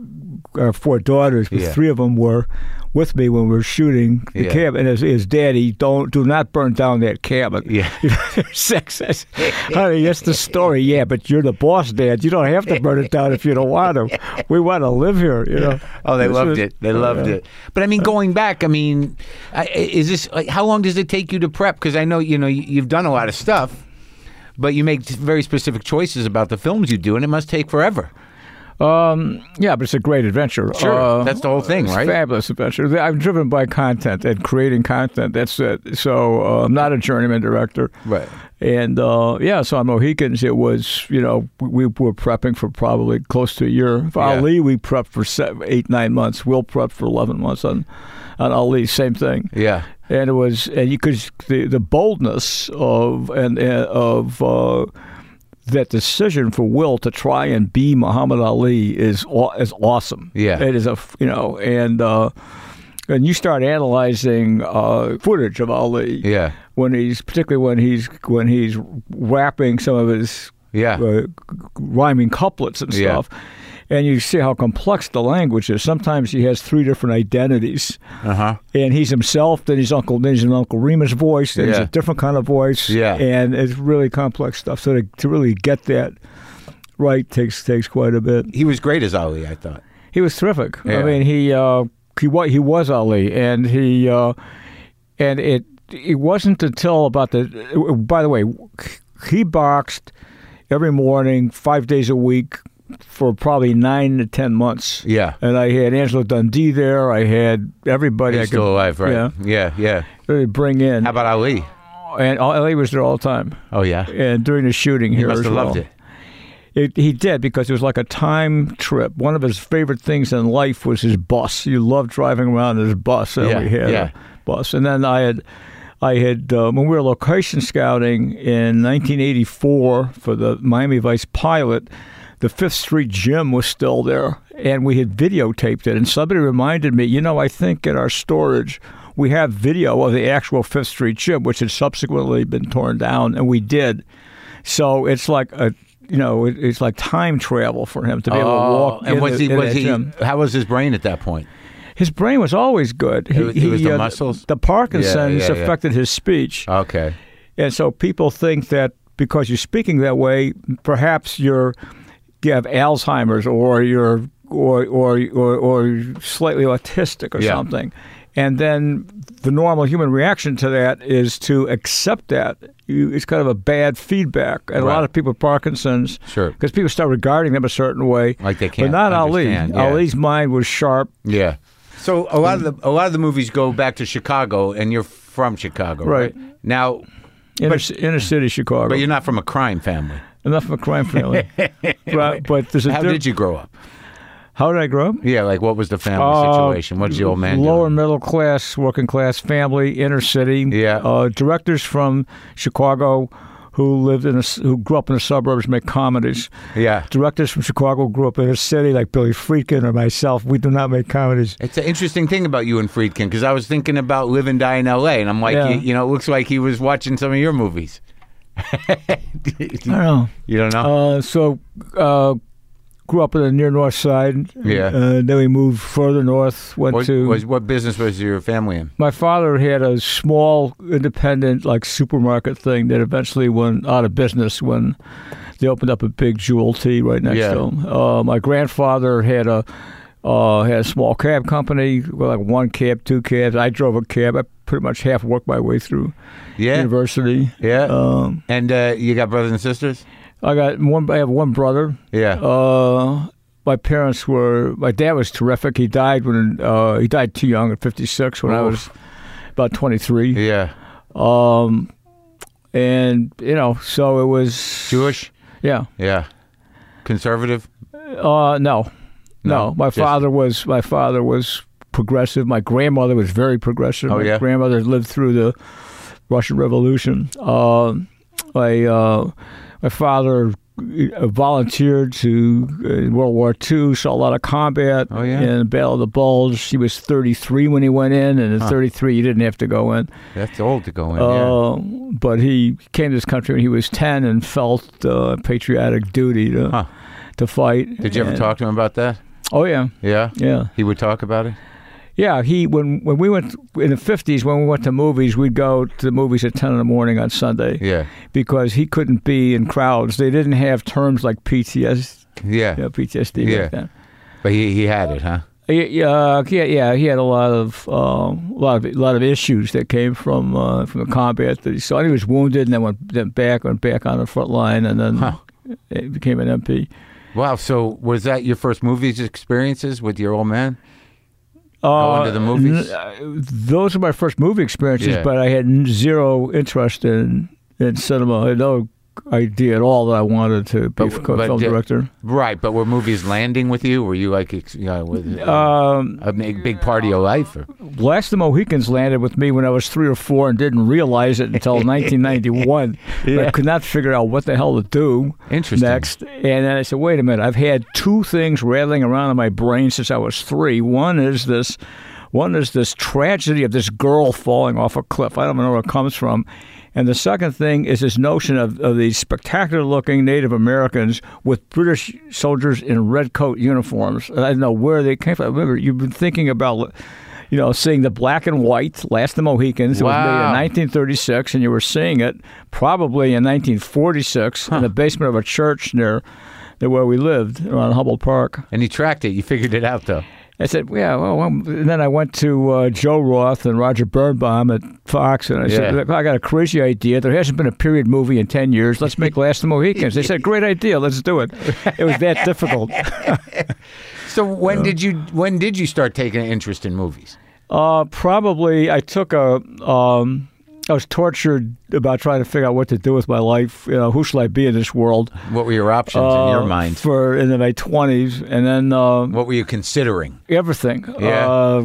Speaker 2: have four daughters, but
Speaker 1: Yeah.
Speaker 2: three of them were with me when we were shooting the
Speaker 1: Yeah.
Speaker 2: cabin. And his, his daddy, don't do not burn down that cabin.
Speaker 1: Yeah.
Speaker 2: You know, there's sex. I said, honey, that's the story. Yeah, but you're the boss, Dad. You don't have to burn it down if you don't want to. We want to live here. You know.
Speaker 1: Oh, they
Speaker 2: This
Speaker 1: loved
Speaker 2: was-
Speaker 1: it. They loved
Speaker 2: yeah.
Speaker 1: it. But I mean, going back, I mean, I- is this like how long does it take you to prep? Because I know you know you- you've done a lot of stuff, but you make very specific choices about the films you do, and it must take forever.
Speaker 2: Um, yeah, but it's a great adventure.
Speaker 1: Sure,
Speaker 2: Uh,
Speaker 1: that's the whole thing,
Speaker 2: it's a
Speaker 1: right?
Speaker 2: Fabulous adventure. I'm driven by content and creating content. That's it. So uh, I'm not a journeyman director.
Speaker 1: Right.
Speaker 2: And uh, yeah, so on Mohicans, it was, you know, we were prepping for probably close to a year. For
Speaker 1: Yeah.
Speaker 2: Ali, we prepped for seven, eight, nine months. Will prepped for eleven months on, on Ali, same thing.
Speaker 1: Yeah.
Speaker 2: And it was, and you could, the, the boldness of, and, and of, uh, that decision for Will to try and be Muhammad Ali is aw- is awesome.
Speaker 1: Yeah.
Speaker 2: It is a, f- you know, and uh, and you start analyzing uh, footage of Ali.
Speaker 1: Yeah.
Speaker 2: When he's particularly when he's when he's rapping some of his
Speaker 1: Yeah.
Speaker 2: uh, rhyming couplets and
Speaker 1: Yeah.
Speaker 2: stuff. and you see how complex the language is. Sometimes he has three different identities,
Speaker 1: Uh-huh.
Speaker 2: and he's himself. Then he's Uncle. Then he's an Uncle Remus voice. Then he's
Speaker 1: Yeah.
Speaker 2: a different kind of voice.
Speaker 1: Yeah.
Speaker 2: and it's really complex stuff. So to, to really get that right takes takes quite a bit.
Speaker 1: He was great as Ali, I thought.
Speaker 2: He was terrific.
Speaker 1: Yeah.
Speaker 2: I mean, he uh, he wa- he was Ali, and he uh, and it it wasn't until about the. By the way, he boxed every morning, five days a week, for probably nine to ten months.
Speaker 1: Yeah.
Speaker 2: And I had Angelo Dundee there. I had everybody.
Speaker 1: He's
Speaker 2: I could,
Speaker 1: still alive, right?
Speaker 2: Yeah,
Speaker 1: yeah, yeah.
Speaker 2: really bring in.
Speaker 1: How about Ali?
Speaker 2: And Ali was there all the time.
Speaker 1: Oh, yeah?
Speaker 2: And during the shooting
Speaker 1: He
Speaker 2: here
Speaker 1: must
Speaker 2: as
Speaker 1: have
Speaker 2: well.
Speaker 1: loved it.
Speaker 2: It, he did, because it was like a time trip. One of his favorite things in life was his bus. He loved driving around in his bus. And
Speaker 1: Yeah,
Speaker 2: we had
Speaker 1: yeah.
Speaker 2: a bus. And then I had, I had uh, when we were location scouting in nineteen eighty-four for the Miami Vice pilot, the Fifth Street Gym was still there, and we had videotaped it. And somebody reminded me, you know, I think in our storage we have video of the actual Fifth Street Gym, which had subsequently been torn down, and we did. So it's like a You know, it, it's like time travel for him to be able to walk.
Speaker 1: And
Speaker 2: in
Speaker 1: was
Speaker 2: the,
Speaker 1: he?
Speaker 2: in
Speaker 1: Was
Speaker 2: that
Speaker 1: he?
Speaker 2: gym.
Speaker 1: How was his brain at that point?
Speaker 2: His brain was always good. He,
Speaker 1: It was- it was
Speaker 2: he,
Speaker 1: the
Speaker 2: uh,
Speaker 1: muscles?
Speaker 2: The Parkinson's
Speaker 1: Yeah, yeah, yeah.
Speaker 2: affected his speech,
Speaker 1: Okay.
Speaker 2: and so people think that because you're speaking that way, perhaps you're you have Alzheimer's or you're or or or, or slightly autistic or
Speaker 1: Yeah.
Speaker 2: something. And then the normal human reaction to that is to accept that. You, it's kind of a bad feedback. And a
Speaker 1: Right.
Speaker 2: lot of people with Parkinson's,
Speaker 1: Sure.
Speaker 2: because people start regarding them a certain way.
Speaker 1: Like they can't
Speaker 2: But not
Speaker 1: understand,
Speaker 2: Ali.
Speaker 1: yeah.
Speaker 2: Ali's mind was sharp.
Speaker 1: Yeah. So a lot of the a lot of the movies go back to Chicago, and you're from Chicago, right?
Speaker 2: Right.
Speaker 1: Now,
Speaker 2: Inner,
Speaker 1: But-
Speaker 2: inner city Chicago.
Speaker 1: but you're not from a crime family.
Speaker 2: Enough of a crime family. but, but there's a
Speaker 1: How
Speaker 2: diff-
Speaker 1: did you grow up?
Speaker 2: How did I grow up?
Speaker 1: Yeah, like what was the family
Speaker 2: Uh,
Speaker 1: situation? What did the old man do?
Speaker 2: Lower middle class, working class family, inner city.
Speaker 1: Yeah.
Speaker 2: Uh, directors from Chicago who lived in a, who grew up in the suburbs make comedies.
Speaker 1: Yeah.
Speaker 2: Directors from Chicago grew up in a city like Billy Friedkin or myself. We do not make comedies.
Speaker 1: It's an interesting thing about you and Friedkin, because I was thinking about Live and Die in L A, and I'm like,
Speaker 2: Yeah.
Speaker 1: you, you know, it looks like he was watching some of your movies.
Speaker 2: I don't know.
Speaker 1: You don't know?
Speaker 2: Uh, so, uh, grew up in the near north side.
Speaker 1: Yeah.
Speaker 2: Uh, then we moved further north. Went
Speaker 1: what,
Speaker 2: to
Speaker 1: was, what business was your family in?
Speaker 2: my father had a small independent like supermarket thing that eventually went out of business when they opened up a big Jewel T right next
Speaker 1: Yeah.
Speaker 2: to him. Uh, my grandfather had a uh, had a small cab company, well, like one cab, two cabs. I drove a cab. I pretty much half worked my way through
Speaker 1: Yeah.
Speaker 2: university.
Speaker 1: Yeah.
Speaker 2: Um,
Speaker 1: and uh, you got brothers and sisters?
Speaker 2: I got one. I have one brother.
Speaker 1: Yeah.
Speaker 2: Uh, my parents were. My dad was terrific. He died when uh, he died too young at fifty-six when I
Speaker 1: Oof.
Speaker 2: was about twenty-three.
Speaker 1: yeah.
Speaker 2: Um, and you know, so it was
Speaker 1: Jewish?
Speaker 2: Yeah.
Speaker 1: Yeah. Conservative?
Speaker 2: Uh, no, no.
Speaker 1: No,
Speaker 2: My
Speaker 1: just-
Speaker 2: father was. My father was progressive. My grandmother was very progressive.
Speaker 1: Oh,
Speaker 2: my
Speaker 1: yeah?
Speaker 2: grandmother lived through the Russian Revolution. Um, my uh, my father uh, volunteered to uh, in World War Two. Saw a lot of combat.
Speaker 1: Oh, yeah?
Speaker 2: In the Battle of the Bulge. He was thirty-three when he went in, and at
Speaker 1: Huh.
Speaker 2: thirty-three, you didn't have to go in.
Speaker 1: That's old to go in, yeah.
Speaker 2: Uh, but he came to this country when he was ten and felt uh, patriotic duty to
Speaker 1: Huh.
Speaker 2: to fight.
Speaker 1: Did you ever
Speaker 2: And-
Speaker 1: talk to him about that?
Speaker 2: Oh yeah,
Speaker 1: Yeah?
Speaker 2: yeah,
Speaker 1: He would talk about it?
Speaker 2: yeah. He when when we went in the fifties when we went to movies, we'd go to the movies at ten in the morning on Sunday
Speaker 1: Yeah.
Speaker 2: because he couldn't be in crowds. They didn't have terms like P T S,
Speaker 1: Yeah.
Speaker 2: you know, P T S D
Speaker 1: Yeah.
Speaker 2: back then.
Speaker 1: But he, he had it, huh?
Speaker 2: Yeah, yeah, yeah. He had a lot of uh, a lot of a lot of issues that came from uh, from the combat that he saw. And he was wounded, and then went then back went back on the front line, and then
Speaker 1: Huh.
Speaker 2: it became an M P.
Speaker 1: Wow. So was that your first movies experiences with your old man?
Speaker 2: Uh,
Speaker 1: Going to the movies?
Speaker 2: n- uh, those were my first movie experiences,
Speaker 1: Yeah.
Speaker 2: but I had n- zero interest in in cinema. I had no idea at all that I wanted to be
Speaker 1: But-
Speaker 2: a
Speaker 1: but
Speaker 2: film
Speaker 1: did-
Speaker 2: director.
Speaker 1: Right. But were movies landing with you? Were you like, ex- you know, was it
Speaker 2: Um,
Speaker 1: a big, big part of your life? Or?
Speaker 2: Last of the Mohicans landed with me when I was three or four and didn't realize it until nineteen ninety-one.
Speaker 1: Yeah.
Speaker 2: I could not figure out what the hell to do
Speaker 1: Interesting.
Speaker 2: next. And then I said, wait a minute, I've had two things rattling around in my brain since I was three. One is this One is this tragedy of this girl falling off a cliff. I don't know where it comes from. And the second thing is this notion of, of these spectacular-looking Native Americans with British soldiers in red coat uniforms. I don't know where they came from. Remember, you've been thinking about, you know, seeing the black and white, Last of the Mohicans.
Speaker 1: Wow.
Speaker 2: It was made in nineteen thirty-six, and you were seeing it probably in nineteen forty-six huh. in the basement of a church near, near where we lived, around Humboldt Park.
Speaker 1: And you tracked it. You figured it out, though.
Speaker 2: I said, yeah, well, well, and then I went to uh, Joe Roth and Roger Birnbaum at Fox, and I
Speaker 1: yeah.
Speaker 2: said, I got a crazy idea. There hasn't been a period movie in ten years. Let's make Last of the Mohicans. They said, great idea. Let's do it. It was that difficult.
Speaker 1: So when uh, did you when did you start taking an interest in movies?
Speaker 2: Uh, probably I took a... Um, I was tortured about trying to figure out what to do with my life. You know, who should I be in this world?
Speaker 1: What were your options
Speaker 2: uh,
Speaker 1: in your mind?
Speaker 2: For in my twenties, and then uh,
Speaker 1: what were you considering?
Speaker 2: Everything.
Speaker 1: Yeah.
Speaker 2: Uh,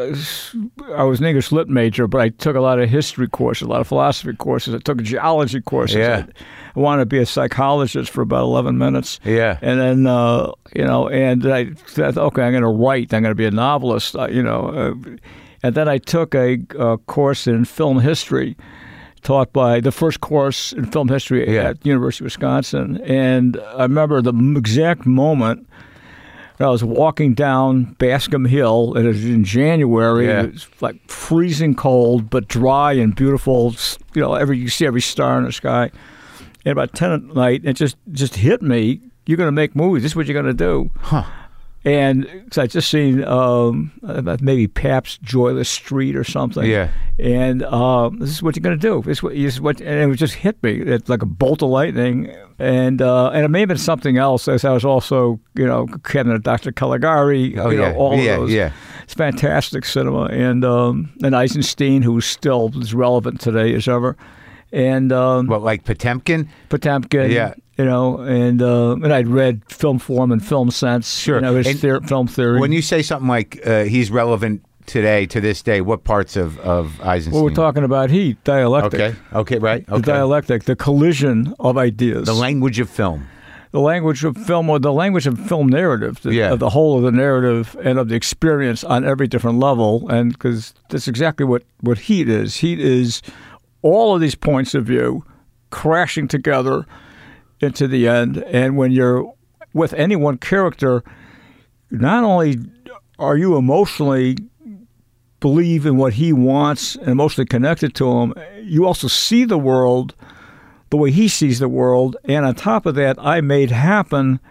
Speaker 2: I was an English lit major, but I took a lot of history courses, a lot of philosophy courses. I took geology courses.
Speaker 1: Yeah.
Speaker 2: I, I wanted to be a psychologist for about eleven minutes.
Speaker 1: Yeah.
Speaker 2: And then uh, you know, and I thought, okay, I'm going to write. I'm going to be a novelist. Uh, you know. Uh, And then I took a, a course in film history, taught by the first course in film history
Speaker 1: yeah.
Speaker 2: at the University of Wisconsin. And I remember the exact moment I was walking down Bascom Hill. It was in January.
Speaker 1: Yeah.
Speaker 2: It was like freezing cold, but dry and beautiful. You know, every you see every star in the sky. And about ten at night, it just just hit me. You're going to make movies. This is what you're going to do.
Speaker 1: Huh.
Speaker 2: And so I just seen um, maybe Pabst Joyless Street or something.
Speaker 1: Yeah.
Speaker 2: And uh, this is what you're going to do. This is what, this is what, and it just hit me. It's like a bolt of lightning. And uh, and it may have been something else, as I was also, you know, Cabinet of Doctor Caligari.
Speaker 1: Oh,
Speaker 2: you
Speaker 1: yeah.
Speaker 2: know, all
Speaker 1: yeah,
Speaker 2: of those.
Speaker 1: Yeah.
Speaker 2: It's fantastic cinema. And, um, and Eisenstein, who's still as relevant today as ever. And um,
Speaker 1: what, like Potemkin?
Speaker 2: Potemkin.
Speaker 1: Yeah.
Speaker 2: You know, and uh, and I'd read Film Form and Film Sense.
Speaker 1: Sure.
Speaker 2: You know, his
Speaker 1: And
Speaker 2: theor- film theory.
Speaker 1: When you say something like uh, he's relevant today, to this day, what parts of, of Eisenstein?
Speaker 2: Well, we're talking about heat, dialectic.
Speaker 1: Okay. Okay, right. Okay.
Speaker 2: The dialectic, the collision of ideas.
Speaker 1: The language of film.
Speaker 2: The language of film, or the language of film narrative, the,
Speaker 1: yeah.
Speaker 2: of the whole of the narrative and of the experience on every different level. And because that's exactly what, what heat is. Heat is all of these points of view crashing together into the end. And when you're with any one character, not only are you emotionally believe in what he wants and emotionally connected to him, you also see the world the way he sees the world. And on top of that, I made happen,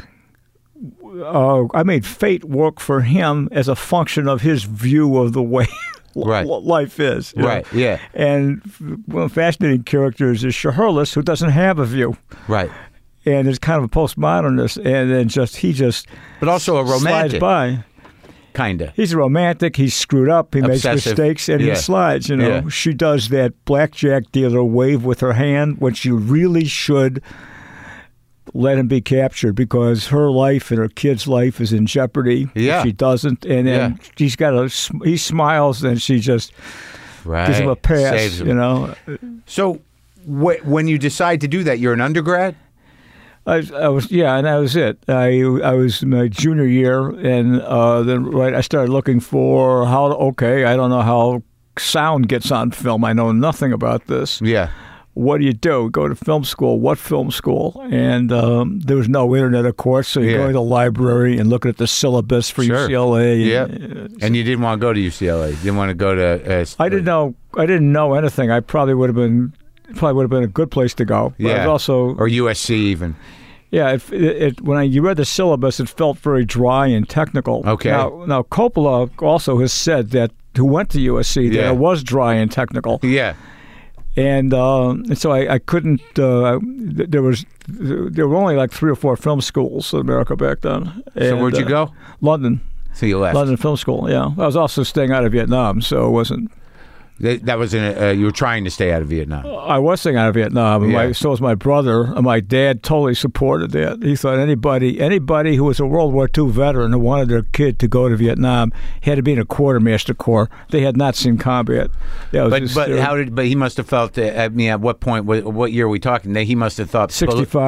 Speaker 2: uh, I made fate work for him as a function of his view of the way
Speaker 1: right.
Speaker 2: life is.
Speaker 1: Right, know? Yeah.
Speaker 2: And one of the fascinating characters is Scheherles, who doesn't have a view.
Speaker 1: Right.
Speaker 2: And is kind of a postmodernist, and then just he just
Speaker 1: but also a romantic
Speaker 2: slides by.
Speaker 1: Kinda.
Speaker 2: He's a romantic. He's screwed up. He
Speaker 1: Obsessive.
Speaker 2: makes mistakes, and
Speaker 1: yeah.
Speaker 2: he slides. You know,
Speaker 1: yeah.
Speaker 2: She does that blackjack dealer wave with her hand when she really should let him be captured because her life and her kid's life is in jeopardy.
Speaker 1: Yeah.
Speaker 2: If she doesn't, and then
Speaker 1: yeah.
Speaker 2: she's got a. He smiles, and she just
Speaker 1: right.
Speaker 2: gives him a pass.
Speaker 1: Saves him.
Speaker 2: You know.
Speaker 1: So, wh- when you decide to do that, you're an undergrad.
Speaker 2: I, I was yeah, and that was it. I I was my junior year, and uh, then right I started looking for how. Okay, I don't know how sound gets on film. I know nothing about this.
Speaker 1: Yeah.
Speaker 2: What do you do? Go to film school. What film school? And um, there was no internet, of course, so you
Speaker 1: yeah.
Speaker 2: go to the library and look at the syllabus for
Speaker 1: sure.
Speaker 2: U C L A.
Speaker 1: Yeah.
Speaker 2: And,
Speaker 1: and you didn't want to go to U C L A. You didn't want to go to. Uh,
Speaker 2: I didn't know. I didn't know anything. I probably would have been. Probably would have been a good place to go. But
Speaker 1: yeah.
Speaker 2: I was also
Speaker 1: or U S C even.
Speaker 2: Yeah, it, it, it, when I, you read the syllabus, it felt very dry and technical.
Speaker 1: Okay.
Speaker 2: Now, now Coppola also has said that, who went to U S C,
Speaker 1: yeah.
Speaker 2: that it was dry and technical.
Speaker 1: Yeah.
Speaker 2: And, uh, and so I, I couldn't, uh, there was, there were only like three or four film schools in America back then. And,
Speaker 1: so where'd you
Speaker 2: uh,
Speaker 1: go?
Speaker 2: London.
Speaker 1: So you left.
Speaker 2: London Film School, yeah. I was also staying out of Vietnam, so it wasn't.
Speaker 1: That, that was in a, uh, you were trying to stay out of Vietnam.
Speaker 2: I was staying out of Vietnam. And
Speaker 1: yeah.
Speaker 2: my, so was my brother. And my dad totally supported that. He thought anybody anybody who was a World War Two veteran who wanted their kid to go to Vietnam had to be in a quartermaster corps. They had not seen combat.
Speaker 1: But
Speaker 2: just,
Speaker 1: but
Speaker 2: uh,
Speaker 1: how did but he must have felt. Uh, I mean, at what point? What, what year are we talking? He must have thought
Speaker 2: sixty-five.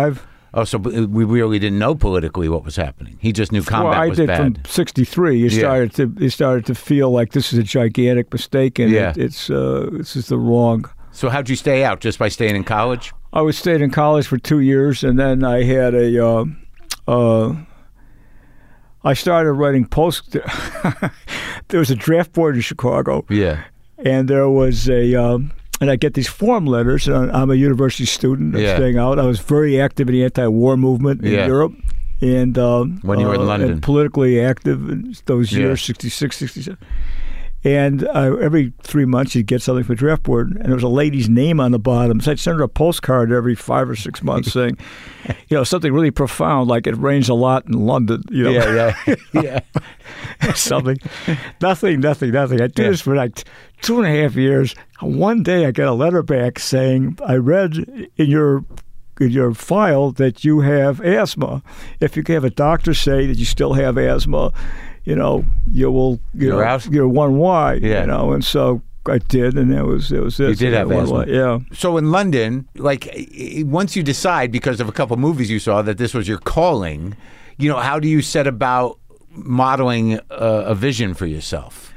Speaker 1: Oh, so we really didn't know politically what was happening. He just knew combat
Speaker 2: well, I
Speaker 1: was
Speaker 2: did
Speaker 1: bad.
Speaker 2: from sixty-three. You
Speaker 1: Yeah.
Speaker 2: started to you started to feel like this is a gigantic mistake, and
Speaker 1: Yeah.
Speaker 2: it, it's uh, this is the wrong.
Speaker 1: So how'd you stay out? Just by staying in college?
Speaker 2: I was stayed in college for two years, and then I had a. Uh, uh, I started writing post. There was a draft board in Chicago,
Speaker 1: Yeah.
Speaker 2: and there was a. Um, And I get these form letters. And I'm a university student. I'm
Speaker 1: Yeah.
Speaker 2: staying out. I was very active in the anti-war movement in
Speaker 1: Yeah.
Speaker 2: Europe. And um,
Speaker 1: When you were in
Speaker 2: uh,
Speaker 1: London.
Speaker 2: and politically active in those
Speaker 1: Yeah.
Speaker 2: years, sixty-six, sixty-seven. And uh, every three months you'd get something from the draft board, and there was a lady's name on the bottom. So I'd send her a postcard every five or six months saying, you know, something really profound, like it rains a lot in London. You know,
Speaker 1: Yeah, yeah, yeah.
Speaker 2: something. Nothing, nothing, nothing. I did
Speaker 1: Yeah.
Speaker 2: this for like two and a half years. One day I got a letter back saying, I read in your in your file that you have asthma. If you can have a doctor say that you still have asthma, you know, you will, you
Speaker 1: You're
Speaker 2: know,
Speaker 1: out?
Speaker 2: you're one Y,
Speaker 1: Yeah.
Speaker 2: you know, and so I did, and that was, it was it.
Speaker 1: You did have
Speaker 2: One
Speaker 1: asthma.
Speaker 2: Y, yeah.
Speaker 1: So in London, like i- once you decide because of a couple movies you saw that this was your calling, you know, how do you set about modeling a, a vision for yourself?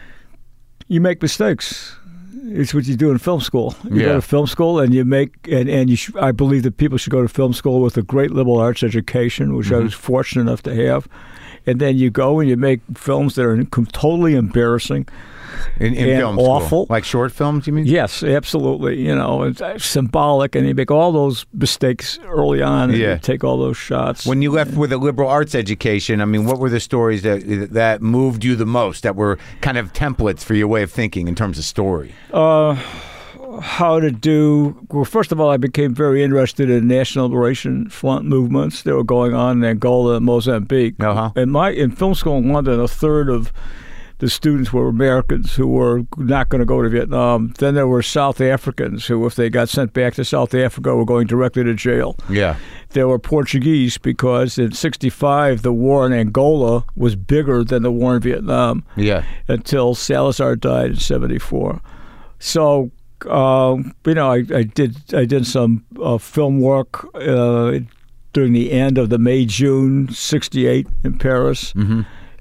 Speaker 2: You make mistakes. It's what you do in film school. You
Speaker 1: Yeah.
Speaker 2: go to film school and you make, and, and you sh- I believe that people should go to film school with a great liberal arts education, which I was fortunate enough to have. And then you go and you make films that are com- totally embarrassing.
Speaker 1: In, in
Speaker 2: And
Speaker 1: film school?
Speaker 2: awful.
Speaker 1: Like short films, you mean?
Speaker 2: Yes, absolutely. You know, it's uh, symbolic, and you make all those mistakes early on, and
Speaker 1: Yeah.
Speaker 2: you take all those shots.
Speaker 1: When you left with a liberal arts education, I mean, what were the stories that that moved you the most, that were kind of templates for your way of thinking in terms of story?
Speaker 2: Uh, how to do, well, first of all, I became very interested in National Liberation Front movements that were going on in Angola and Mozambique.
Speaker 1: Uh-huh.
Speaker 2: In, my, in film school in London, a third of the students were Americans who were not going to go to Vietnam. Then there were South Africans who, if they got sent back to South Africa, were going directly to jail.
Speaker 1: Yeah.
Speaker 2: There were Portuguese because in sixty-five, the war in Angola was bigger than the war in Vietnam
Speaker 1: Yeah.
Speaker 2: until Salazar died in seventy-four. So, um, you know, I, I did I did some uh, film work uh, during the end of the May-June sixty-eight in Paris.
Speaker 1: Mm-hmm.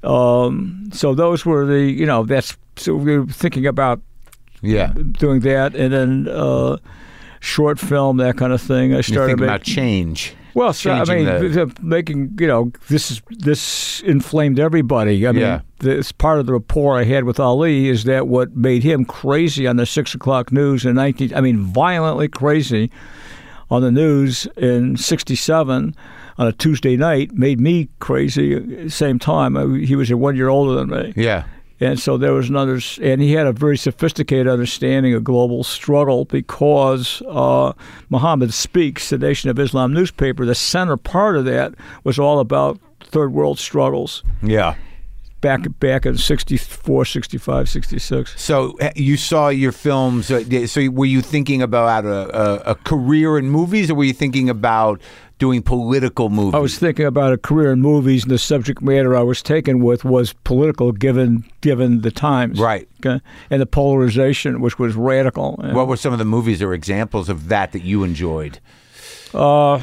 Speaker 2: Um, so those were the, you know, that's, so we were thinking about
Speaker 1: Yeah.
Speaker 2: doing that, and then uh, short film, that kind of thing. I
Speaker 1: You're
Speaker 2: started
Speaker 1: thinking
Speaker 2: making,
Speaker 1: about change.
Speaker 2: well, so, I
Speaker 1: changing
Speaker 2: mean,
Speaker 1: the-
Speaker 2: th- making, you know, this is this inflamed everybody. I mean,
Speaker 1: Yeah.
Speaker 2: this part of the rapport I had with Ali is that what made him crazy on the six o'clock news in nineteen, I mean, violently crazy on the news in sixty-seven on a Tuesday night made me crazy at the same time. I, he was a one year older than me.
Speaker 1: Yeah.
Speaker 2: And so there was another, and he had a very sophisticated understanding of global struggle because uh, Muhammad Speaks, the Nation of Islam newspaper, the center part of that was all about third world struggles
Speaker 1: Yeah.
Speaker 2: back back in sixty-four, sixty-five, sixty-six.
Speaker 1: So uh, you saw your films. Uh, so were you thinking about a, a, a career in movies, or were you thinking about doing political movies?
Speaker 2: I was thinking about a career in movies, and the subject matter I was taken with was political, given given the times,
Speaker 1: Right.
Speaker 2: Okay? And the polarization, which was radical. And,
Speaker 1: What were some of the movies or examples of that that you enjoyed?
Speaker 2: Uh,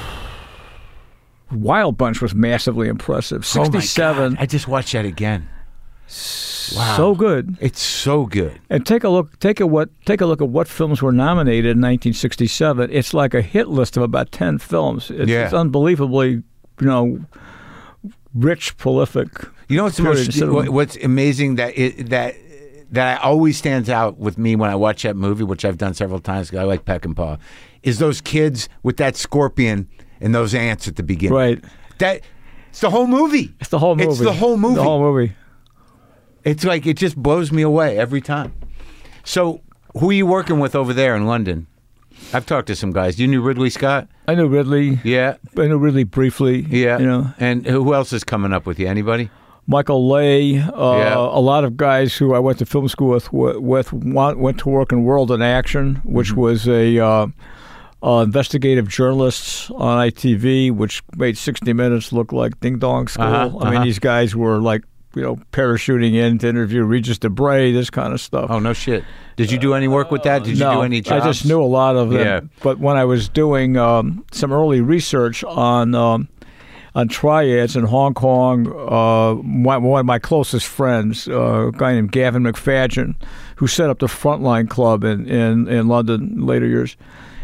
Speaker 2: Wild Bunch was massively impressive. sixty-seven.
Speaker 1: Oh my God. I just watched that again. Wow.
Speaker 2: So good.
Speaker 1: It's so good.
Speaker 2: And take a look. Take a what. Take a look at what films were nominated in nineteen sixty-seven. It's like a hit list of about ten films. It's,
Speaker 1: Yeah.
Speaker 2: it's unbelievably, you know, rich, prolific.
Speaker 1: You know what's the
Speaker 2: period
Speaker 1: most,
Speaker 2: of cinema.
Speaker 1: what- what's amazing that it, that that always stands out with me when I watch that movie, which I've done several times because I like Peckinpah, is those kids with that scorpion and those ants at the beginning.
Speaker 2: Right.
Speaker 1: That it's the whole movie.
Speaker 2: It's the whole movie.
Speaker 1: It's the whole movie.
Speaker 2: The whole movie.
Speaker 1: It's like it just blows me away every time. So, who are you working with over there in London? I've talked to some guys. You knew Ridley Scott?
Speaker 2: I knew Ridley.
Speaker 1: Yeah.
Speaker 2: I knew Ridley briefly.
Speaker 1: Yeah.
Speaker 2: You know,
Speaker 1: And who else is coming up with you? Anybody?
Speaker 2: Michael Lay. Uh,
Speaker 1: Yeah.
Speaker 2: A lot of guys who I went to film school with with went went to work in World in Action, which
Speaker 1: Mm-hmm.
Speaker 2: was a uh, uh, investigative journalists on I T V, which made sixty minutes look like ding dong school.
Speaker 1: Uh-huh,
Speaker 2: I mean,
Speaker 1: uh-huh.
Speaker 2: these guys were like you know, parachuting in to interview Regis Debray, this kind of stuff.
Speaker 1: Oh, no shit. Did you do any work with that? Did you
Speaker 2: no,
Speaker 1: do any jobs?
Speaker 2: I just knew a lot of them.
Speaker 1: Yeah.
Speaker 2: But when I was doing um, some early research on um, on triads in Hong Kong, uh, one, one of my closest friends, uh, a guy named Gavin McFadgen, who set up the Frontline Club in, in, in London in later years,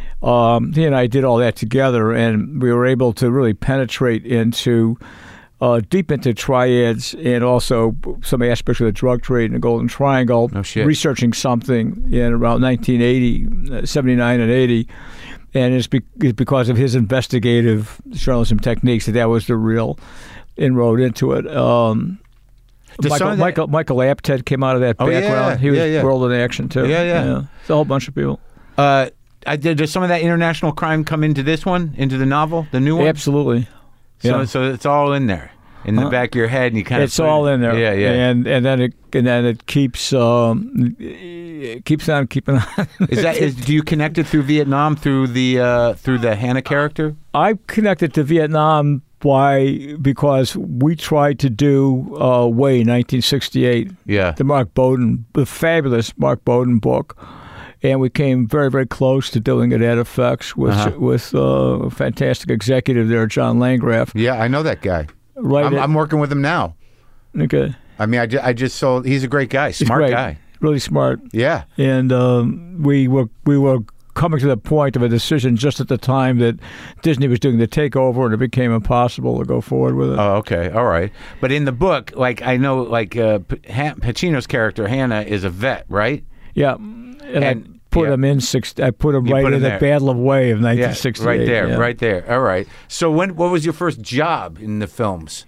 Speaker 2: um, he and I did all that together, and we were able to really penetrate into Uh, deep into triads and also some aspects of the drug trade in the Golden Triangle,
Speaker 1: no shit.
Speaker 2: researching something in around nineteen eighty, seventy-nine and eighty. And it's, be- it's because of his investigative journalism techniques that that was the real inroad into it. Um, Michael,
Speaker 1: that...
Speaker 2: Michael, Michael Apted came out of that
Speaker 1: oh,
Speaker 2: background.
Speaker 1: Yeah,
Speaker 2: he was
Speaker 1: yeah, yeah.
Speaker 2: World in Action, too.
Speaker 1: Yeah, yeah.
Speaker 2: yeah. It's a whole bunch of people.
Speaker 1: Uh, I did, does some of that international crime come into this one, into the novel, the new one?
Speaker 2: Absolutely.
Speaker 1: So,
Speaker 2: yeah.
Speaker 1: so it's all in there, in the
Speaker 2: Huh?
Speaker 1: back of your head, and you kind of.
Speaker 2: It's all
Speaker 1: it,
Speaker 2: in there.
Speaker 1: Yeah, yeah.
Speaker 2: And and then it and then it keeps um, it keeps on keeping on.
Speaker 1: Is that is? Do you connect it through Vietnam through the uh, through the Hannah character?
Speaker 2: I connected to Vietnam by because we tried to do uh, Way nineteen sixty-eight.
Speaker 1: Yeah.
Speaker 2: The Mark Bowden, the fabulous Mark Bowden book. And we came very, very close to doing it at Effects with
Speaker 1: Uh-huh.
Speaker 2: with uh, a fantastic executive there, John Landgraf.
Speaker 1: Yeah, I know that guy.
Speaker 2: Right,
Speaker 1: I'm,
Speaker 2: at,
Speaker 1: I'm working with him now.
Speaker 2: okay.
Speaker 1: I mean, I, ju- I just sold. He's a great guy,
Speaker 2: He's
Speaker 1: smart
Speaker 2: great.
Speaker 1: guy.
Speaker 2: Really smart.
Speaker 1: Yeah.
Speaker 2: And um, we were we were coming to the point of a decision just at the time that Disney was doing the takeover, and it became impossible to go forward with it.
Speaker 1: Oh, okay, all right. But in the book, like I know, like uh, P- ha- Pacino's character Hannah is a vet, right?
Speaker 2: Yeah, and,
Speaker 1: And-
Speaker 2: I put
Speaker 1: yeah.
Speaker 2: him in six. I put him
Speaker 1: You
Speaker 2: right
Speaker 1: put
Speaker 2: in
Speaker 1: him
Speaker 2: the
Speaker 1: there.
Speaker 2: Battle of Way of nineteen
Speaker 1: Yeah,
Speaker 2: sixty-eight.
Speaker 1: right there,
Speaker 2: yeah.
Speaker 1: right there. All right. So when what was your first job in the films?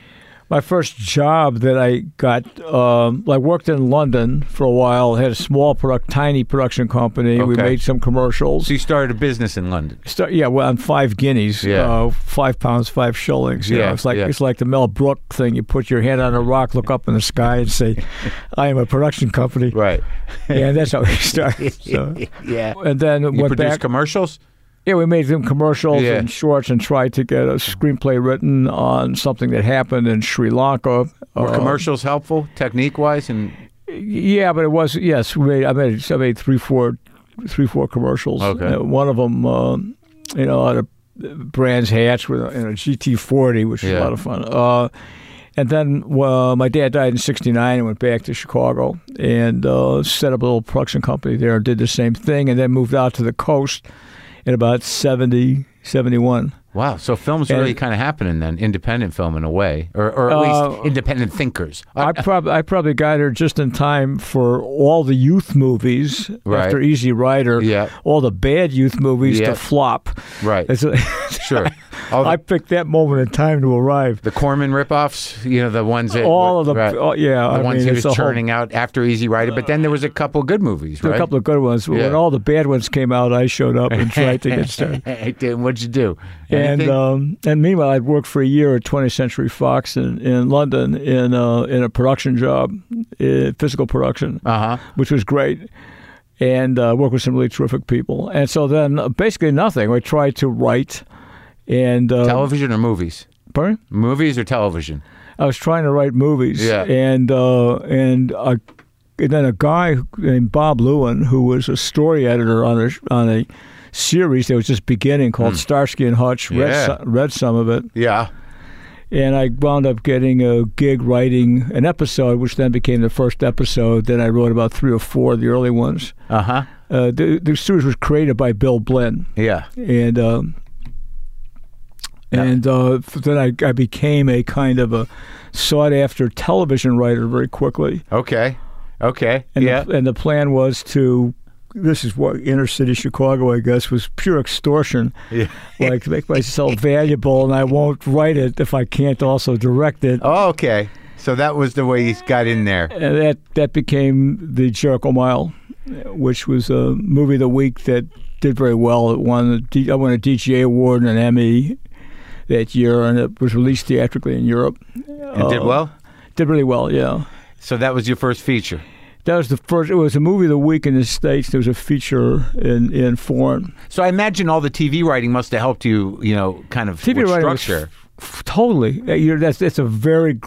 Speaker 2: My first job that I got, um, I worked in London for a while. Had a small, product, tiny production company. We
Speaker 1: Okay.
Speaker 2: made some commercials.
Speaker 1: So you started a business in London.
Speaker 2: Start, yeah, well, on five guineas,
Speaker 1: Yeah.
Speaker 2: uh, five pounds, five shillings. You
Speaker 1: Yeah,
Speaker 2: know, it's like
Speaker 1: yeah.
Speaker 2: it's like the Mel Brooks thing. You put your hand on a rock, look up in the sky, and say, "I am a production company."
Speaker 1: Right.
Speaker 2: And that's how we started. So.
Speaker 1: Yeah.
Speaker 2: And then
Speaker 1: You
Speaker 2: went
Speaker 1: produced
Speaker 2: back.
Speaker 1: commercials?
Speaker 2: Yeah, we made some commercials
Speaker 1: Yeah.
Speaker 2: and shorts and tried to get a screenplay written on something that happened in Sri Lanka.
Speaker 1: Were
Speaker 2: Uh,
Speaker 1: commercials helpful, technique-wise? And
Speaker 2: Yeah, but it was yes. We made, I made I made three, four, three, four commercials.
Speaker 1: Okay.
Speaker 2: Uh, one of them, uh, you know, out of Brands hats with a, in a G T forty, which was
Speaker 1: Yeah.
Speaker 2: a lot of fun. Uh, and then uh, my dad died in sixty-nine and went back to Chicago and uh, set up a little production company there. Did the same thing, and then moved out to the coast in about seventy, seventy-one.
Speaker 1: wow, so film's
Speaker 2: And-
Speaker 1: really kind of happening then, independent film in a way, or, or at
Speaker 2: Uh,
Speaker 1: least independent thinkers.
Speaker 2: I probably I probably got her just in time for all the youth movies
Speaker 1: Right.
Speaker 2: after Easy Rider.
Speaker 1: Yeah.
Speaker 2: All the bad youth movies
Speaker 1: Yeah.
Speaker 2: to flop.
Speaker 1: Right.
Speaker 2: It's a-
Speaker 1: Sure. All the,
Speaker 2: I picked that moment in time to arrive.
Speaker 1: the Corman ripoffs, you know, the ones that
Speaker 2: All of the
Speaker 1: right,
Speaker 2: oh, yeah,
Speaker 1: the
Speaker 2: I
Speaker 1: ones
Speaker 2: mean,
Speaker 1: he
Speaker 2: it's
Speaker 1: was
Speaker 2: a whole-
Speaker 1: churning out after Easy Rider, but then there was a couple good movies,
Speaker 2: there were
Speaker 1: right?
Speaker 2: a couple of good ones.
Speaker 1: Yeah.
Speaker 2: When all the bad ones came out, I showed up and tried to get started.
Speaker 1: And what'd you do?
Speaker 2: And
Speaker 1: Anything?
Speaker 2: um, and meanwhile, I'd worked for a year at twentieth Century Fox in, in London in uh, in a production job, uh, physical production,
Speaker 1: uh-huh.
Speaker 2: which was great, and uh, worked with some really terrific people. And so then, uh, basically nothing. I tried to write, and uh,
Speaker 1: Television or movies?
Speaker 2: pardon?
Speaker 1: Movies or television?
Speaker 2: I was trying to write movies,
Speaker 1: Yeah.
Speaker 2: and uh, and, uh, and then a guy named Bob Lewin, who was a story editor on a on a series that was just beginning called Starsky and Hutch, read
Speaker 1: Hmm. Yeah.
Speaker 2: so, read some of it,
Speaker 1: Yeah.
Speaker 2: and I wound up getting a gig writing an episode, which then became the first episode. Then I wrote about three or four of the early ones.
Speaker 1: Uh-huh.
Speaker 2: Uh, the, the series was created by Bill Blinn,
Speaker 1: Yeah.
Speaker 2: and um,
Speaker 1: Yeah.
Speaker 2: and uh, then I, I became a kind of a sought-after television writer very quickly.
Speaker 1: Okay. Okay.
Speaker 2: And
Speaker 1: yeah.
Speaker 2: the, and the plan was to, this is what inner city Chicago, I guess, was pure extortion.
Speaker 1: Yeah.
Speaker 2: Like to make myself valuable, and I won't write it if I can't also direct it.
Speaker 1: Oh, okay. So that was the way he got in there.
Speaker 2: And that that became the Jericho Mile, which was a movie of the week that did very well. It won a D, I won a D G A award and an Emmy that year, and it was released theatrically in Europe.
Speaker 1: And did
Speaker 2: Uh,
Speaker 1: well?
Speaker 2: Did really well, yeah.
Speaker 1: So that was your first feature.
Speaker 2: That was the first. It was a movie of the week in the States. There was a feature in, in foreign.
Speaker 1: So I imagine all the T V writing must have helped you, you know, kind of
Speaker 2: T V
Speaker 1: with
Speaker 2: writing was
Speaker 1: structure.
Speaker 2: f- totally. Uh, You're, that's that's a very great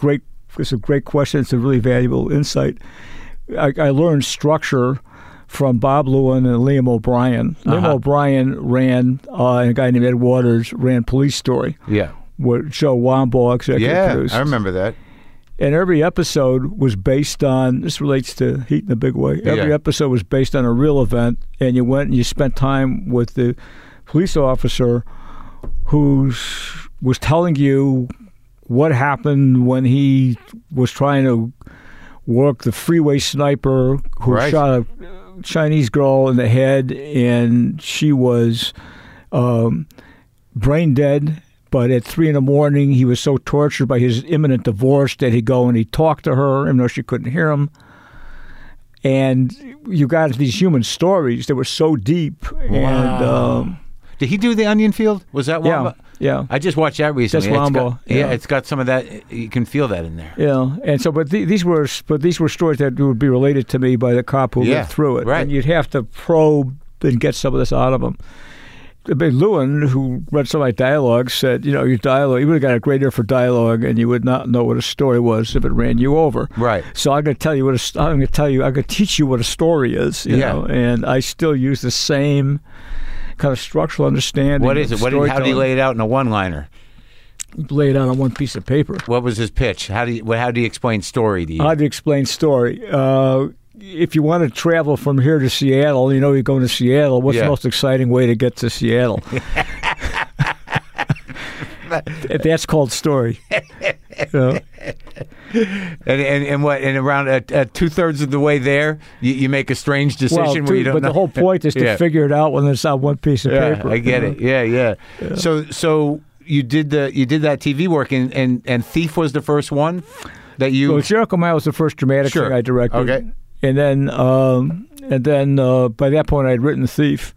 Speaker 2: It's a great question. It's a really valuable insight. I, I learned structure from Bob Lewin and Liam O'Brien. Uh-huh. Liam O'Brien ran, uh, and a guy named Ed Waters ran Police Story.
Speaker 1: Yeah.
Speaker 2: What Joe Wambaugh executive
Speaker 1: yeah,
Speaker 2: produced.
Speaker 1: I remember that.
Speaker 2: And every episode was based on, this relates to Heat in a big way, every
Speaker 1: yeah.
Speaker 2: episode was based on a real event, and you went and you spent time with the police officer who was telling you what happened when he was trying to work the freeway sniper who
Speaker 1: right.
Speaker 2: shot a Chinese girl in the head, and she was um, brain dead. But at three in the morning, he was so tortured by his imminent divorce that he'd go and he'd talk to her, even though she couldn't hear him. And you got these human stories that were so deep.
Speaker 1: Wow.
Speaker 2: And, um,
Speaker 1: did he do The Onion Field? Was that one?
Speaker 2: Yeah, yeah.
Speaker 1: I just watched that recently.
Speaker 2: That's
Speaker 1: It's got,
Speaker 2: Wambaugh,
Speaker 1: yeah.
Speaker 2: yeah.
Speaker 1: It's got some of that. You can feel that in there.
Speaker 2: Yeah, and so, but th- these were, but these were stories that would be related to me by the cop who
Speaker 1: yeah,
Speaker 2: lived through it.
Speaker 1: Right.
Speaker 2: And you'd have to probe and get some of this out of them. But Lewin, who read some of my dialogue, said, you know, your dialogue, you would have got a great ear for dialogue, and you would not know what a story was if it ran you over.
Speaker 1: Right.
Speaker 2: So I'm going to tell you what a, I'm going to tell you, I'm going to teach you what a story is. You
Speaker 1: yeah.
Speaker 2: know? And I still use the same kind of structural understanding.
Speaker 1: What is it? What did, how did he lay it out in a one-liner?
Speaker 2: Lay it out on one piece of paper.
Speaker 1: What was his pitch? How do you, how do you explain story to you?
Speaker 2: How do you explain story? Uh, if you want to travel from here to Seattle, you know you're going to Seattle. What's
Speaker 1: yeah.
Speaker 2: the most exciting way to get to Seattle? That's called story. You know?
Speaker 1: and, and and what? And around uh, uh, two thirds of the way there, you, you make a strange decision
Speaker 2: well,
Speaker 1: where
Speaker 2: too,
Speaker 1: you don't
Speaker 2: but
Speaker 1: know.
Speaker 2: the whole point is to
Speaker 1: yeah.
Speaker 2: figure it out when it's on one piece of
Speaker 1: yeah,
Speaker 2: paper.
Speaker 1: I get
Speaker 2: you
Speaker 1: it.
Speaker 2: know?
Speaker 1: Yeah, yeah,
Speaker 2: yeah.
Speaker 1: So so you did the you did that T V work, and, and, and Thief was the first one that you.
Speaker 2: Well, Jericho Mile was the first dramatic
Speaker 1: sure.
Speaker 2: thing I directed.
Speaker 1: Okay.
Speaker 2: And then, um, and then uh, by that point, I'd written Thief,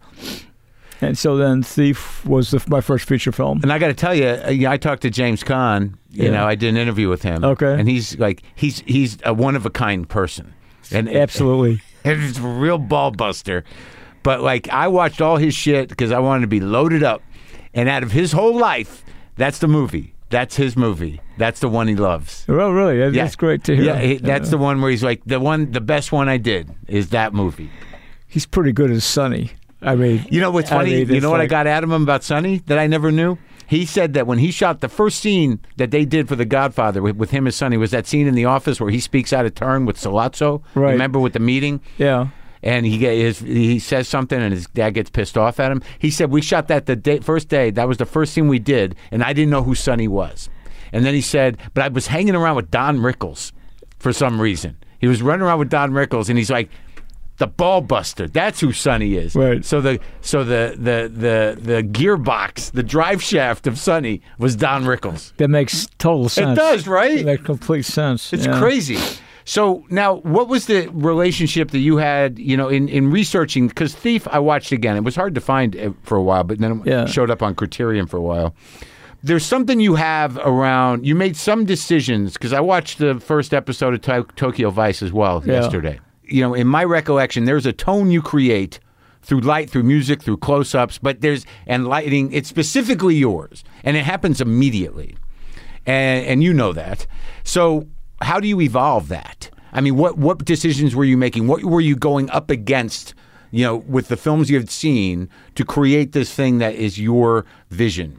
Speaker 2: and so then Thief was the, my first feature film.
Speaker 1: And I got to tell you, I talked to James Caan. You
Speaker 2: yeah.
Speaker 1: know, I did an interview with him.
Speaker 2: Okay.
Speaker 1: And he's like, he's he's a one of a kind person, and
Speaker 2: absolutely,
Speaker 1: and he's a real ball buster. But like, I watched all his shit because I wanted to be loaded up, and out of his whole life, that's the movie. That's his movie. That's the one he loves.
Speaker 2: Well, really, that's
Speaker 1: yeah.
Speaker 2: great to hear.
Speaker 1: Yeah, he, that's
Speaker 2: yeah.
Speaker 1: the one where he's like, the one, the best one I did is that movie.
Speaker 2: He's pretty good as Sonny. I mean,
Speaker 1: you know what's funny?
Speaker 2: I mean,
Speaker 1: you know what
Speaker 2: like,
Speaker 1: I got at him about Sonny that I never knew? He said that when he shot the first scene that they did for The Godfather with, with him as Sonny was that scene in the office where he speaks out of turn with Sollozzo.
Speaker 2: Right.
Speaker 1: Remember with the meeting?
Speaker 2: Yeah.
Speaker 1: And he get his, he says something, and his dad gets pissed off at him. He said, we shot that the day, first day. That was the first scene we did, and I didn't know who Sonny was. And then he said, but I was hanging around with Don Rickles for some reason. He was running around with Don Rickles, and he's like, the ball buster. That's who Sonny is.
Speaker 2: Right.
Speaker 1: So the so the the the the gearbox, the drive shaft of Sonny was Don Rickles.
Speaker 2: That makes total sense.
Speaker 1: It does, right?
Speaker 2: It makes complete sense.
Speaker 1: It's
Speaker 2: yeah.
Speaker 1: crazy. So now, what was the relationship that you had, you know, in, in researching? Because Thief, I watched again. It was hard to find it for a while, but then it
Speaker 2: yeah.
Speaker 1: showed up on Criterion for a while. There's something you have around, you made some decisions, because I watched the first episode of to- Tokyo Vice as well
Speaker 2: yeah.
Speaker 1: yesterday. You know, in my recollection, there's a tone you create through light, through music, through close-ups, but there's, and lighting, it's specifically yours, and it happens immediately. And, and you know that. So how do you evolve that? I mean, what, what decisions were you making? What were you going up against, you know, with the films you had seen to create this thing that is your vision?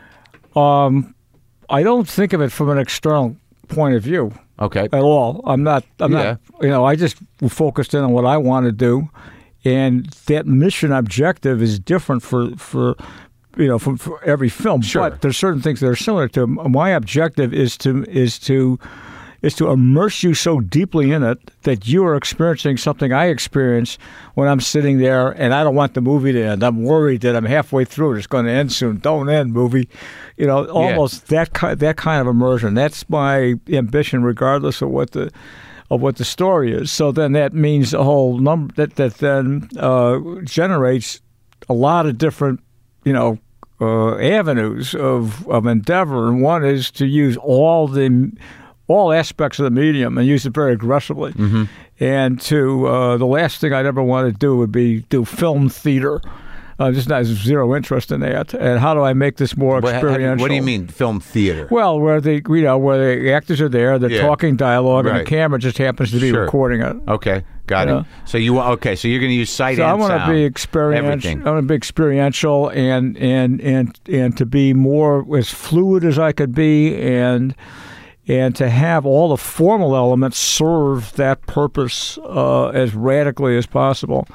Speaker 2: Um, I don't think of it from an external point of view.
Speaker 1: Okay.
Speaker 2: At all. I'm not, I'm
Speaker 1: Yeah.
Speaker 2: not, you know, I just focused in on what I want to do. And that mission objective is different for, for you know, for, for every film.
Speaker 1: Sure.
Speaker 2: But there's certain things that are similar to them. My objective is to, is to, is to immerse you so deeply in it that you are experiencing something I experience when I'm sitting there, and I don't want the movie to end. I'm worried that I'm halfway through it. It's going to end soon. Don't end, movie. You know, almost yeah. that kind, that kind of immersion. That's my ambition, regardless of what the of what the story is. So then that means a whole number that that then uh, generates a lot of different, you know, uh, avenues of of endeavor. And one is to use all the all aspects of the medium and use it very aggressively.
Speaker 1: Mm-hmm.
Speaker 2: And to uh, the last thing I'd ever want to do would be do film theater. Uh, just not zero interest in that. And how do I make this more
Speaker 1: What,
Speaker 2: experiential?
Speaker 1: how, what do you mean film theater?
Speaker 2: Well, where the you know where the actors are there, they're
Speaker 1: Yeah.
Speaker 2: talking dialogue,
Speaker 1: Right.
Speaker 2: and the camera just happens to be
Speaker 1: Sure.
Speaker 2: recording it.
Speaker 1: Okay, got
Speaker 2: Yeah.
Speaker 1: it. So you want okay? So you're going to use sight
Speaker 2: So
Speaker 1: and
Speaker 2: I want to
Speaker 1: sound,
Speaker 2: be experiential.
Speaker 1: everything.
Speaker 2: I want to be experiential and and and and to be more as fluid as I could be, and and to have all the formal elements serve that purpose uh, as radically as possible.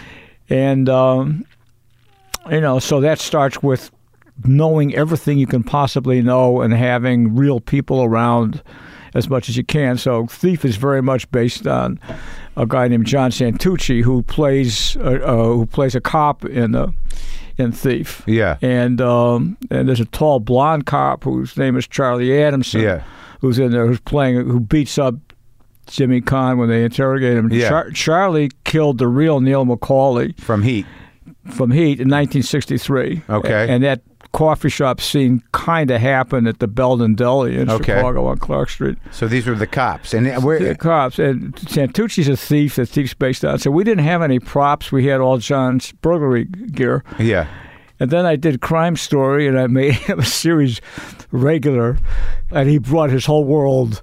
Speaker 2: And um, you know, so that starts with knowing everything you can possibly know and having real people around as much as you can. So Thief is very much based on a guy named John Santucci who plays uh, uh, who plays a cop in the in Thief.
Speaker 1: Yeah.
Speaker 2: And um, and there's a tall blonde cop whose name is Charlie Adamson.
Speaker 1: Yeah.
Speaker 2: Who's in there? Who's playing? Who beats up Jimmy Kahn when they interrogate him?
Speaker 1: Yeah.
Speaker 2: Char- Charlie killed the real Neil McCauley
Speaker 1: From Heat.
Speaker 2: from Heat in nineteen sixty-three.
Speaker 1: Okay.
Speaker 2: And that coffee shop scene kind of happened at the Belden Deli in
Speaker 1: Okay.
Speaker 2: Chicago on Clark Street.
Speaker 1: So these were the cops, and where?
Speaker 2: The cops. And Santucci's a thief. The thief's based on. So we didn't have any props. We had all John's burglary gear.
Speaker 1: Yeah.
Speaker 2: And then I did Crime Story, and I made him a series regular, and he brought his whole world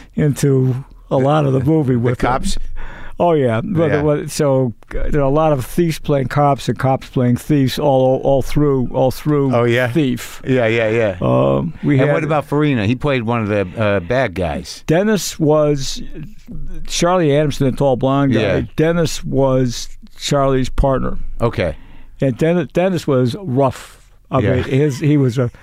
Speaker 2: into a lot of the movie with
Speaker 1: The cops.
Speaker 2: him. Oh yeah, but
Speaker 1: Yeah.
Speaker 2: but- so there are a lot of thieves playing cops and cops playing thieves all all through all through.
Speaker 1: Oh, yeah?
Speaker 2: Thief.
Speaker 1: Yeah, yeah, yeah.
Speaker 2: Um, we
Speaker 1: and
Speaker 2: had
Speaker 1: what about Farina? He played one of the uh, bad guys.
Speaker 2: Dennis was Charlie Adamson, the tall blonde guy.
Speaker 1: Yeah.
Speaker 2: Dennis was Charlie's partner,
Speaker 1: Okay.
Speaker 2: and Dennis, Dennis was rough. I
Speaker 1: Yeah.
Speaker 2: mean, his he was a,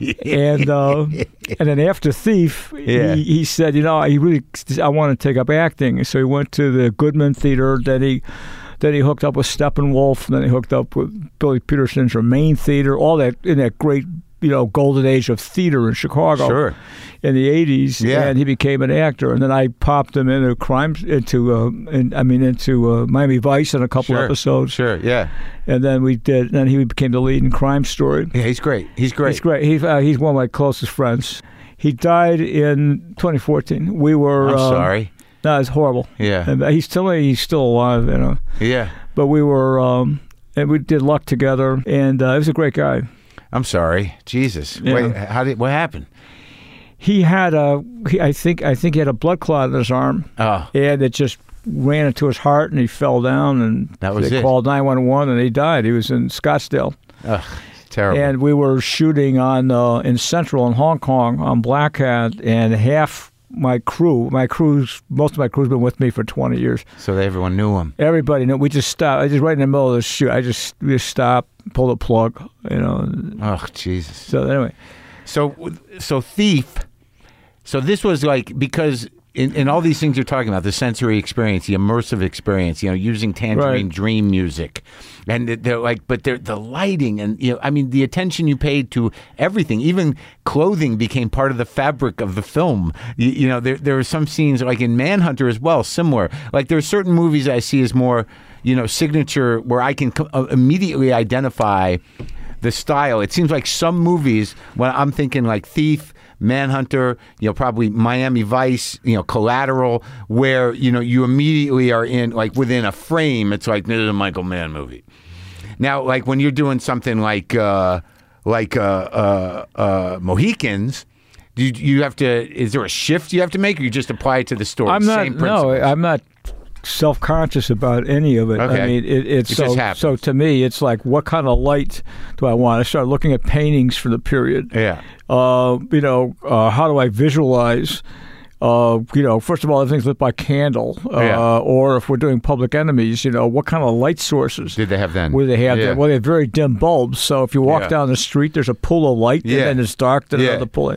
Speaker 2: and uh, and then after Thief,
Speaker 1: Yeah.
Speaker 2: he, he said, you know, he really, I want to take up acting, so he went to the Goodman Theater. Then he, then he hooked up with Steppenwolf. And then he hooked up with Billy Peterson's Remain Theater. All that in that great, you know, golden age of theater in Chicago.
Speaker 1: Sure.
Speaker 2: In the eighties,
Speaker 1: Yeah.
Speaker 2: and he became an actor. And then I popped him into crime, into uh, in, I mean, into uh, Miami Vice in a couple
Speaker 1: Sure.
Speaker 2: episodes.
Speaker 1: Sure. Yeah.
Speaker 2: And then we did. Then he became the lead in Crime Story.
Speaker 1: Yeah. He's great. He's great.
Speaker 2: He's great. He's uh, he's one of my closest friends. He died in twenty fourteen. We were.
Speaker 1: I'm
Speaker 2: uh,
Speaker 1: sorry.
Speaker 2: No, it's horrible.
Speaker 1: Yeah.
Speaker 2: And he's still he's still alive, you know.
Speaker 1: Yeah.
Speaker 2: But we were, um, and we did Luck together, and uh, he was a great guy.
Speaker 1: I'm sorry. Jesus.
Speaker 2: Yeah.
Speaker 1: Wait. How did? What happened?
Speaker 2: He had a, he, I think I think he had a blood clot in his arm.
Speaker 1: Oh.
Speaker 2: And it just ran into his heart, and he fell down, and
Speaker 1: That was
Speaker 2: they
Speaker 1: it.
Speaker 2: called nine one one, and he died. He was in Scottsdale.
Speaker 1: Ugh. Terrible.
Speaker 2: And we were shooting on uh, in Central in Hong Kong on Black Hat, and half my crew, my crew's, most of my crew's been with me for twenty years.
Speaker 1: so that everyone knew him.
Speaker 2: Everybody knew. We just stopped. I just right in the middle of the shoot. I just we just stopped, pulled a plug, you know.
Speaker 1: Oh, Jesus.
Speaker 2: So anyway,
Speaker 1: So, so Thief. So this was like because in, in all these things you're talking about, the sensory experience, the immersive experience, you know, using Tangerine
Speaker 2: Right. Dream
Speaker 1: Dream music, and they're like, but they're the lighting and you know, I mean, the attention you paid to everything, even clothing became part of the fabric of the film. You, you know, there there are some scenes like in Manhunter as well, similar. Like there are certain movies I see as more, you know, signature where I can co- uh, immediately identify the style. It seems like some movies when I'm thinking like Thief, Manhunter, you know, probably Miami Vice, you know, Collateral, where, you know, you immediately are in, like, within a frame, it's like, this is a Michael Mann movie. Now, like, when you're doing something like, uh, like, uh, uh, uh, Mohicans, do you, you have to, is there a shift you have to make, or you just apply it to the story?
Speaker 2: I'm not.
Speaker 1: Same
Speaker 2: No,
Speaker 1: principles?
Speaker 2: I'm not self-conscious about any of it.
Speaker 1: Okay.
Speaker 2: I mean, it, it's
Speaker 1: It
Speaker 2: so.
Speaker 1: just happens.
Speaker 2: So to me, it's like, what kind of light do I want? I start looking at paintings from the period.
Speaker 1: Yeah.
Speaker 2: Uh, you know, uh, how do I visualize? Uh, you know, first of all, everything's lit by candle. Uh,
Speaker 1: Yeah.
Speaker 2: Or if we're doing Public Enemies, you know, what kind of light sources
Speaker 1: Did they have then?
Speaker 2: What do they have?
Speaker 1: Yeah.
Speaker 2: There? Well, they have very dim bulbs. So if you walk
Speaker 1: Yeah.
Speaker 2: down the street, there's a pool of light,
Speaker 1: Yeah.
Speaker 2: and then it's dark, then
Speaker 1: Yeah.
Speaker 2: another pool.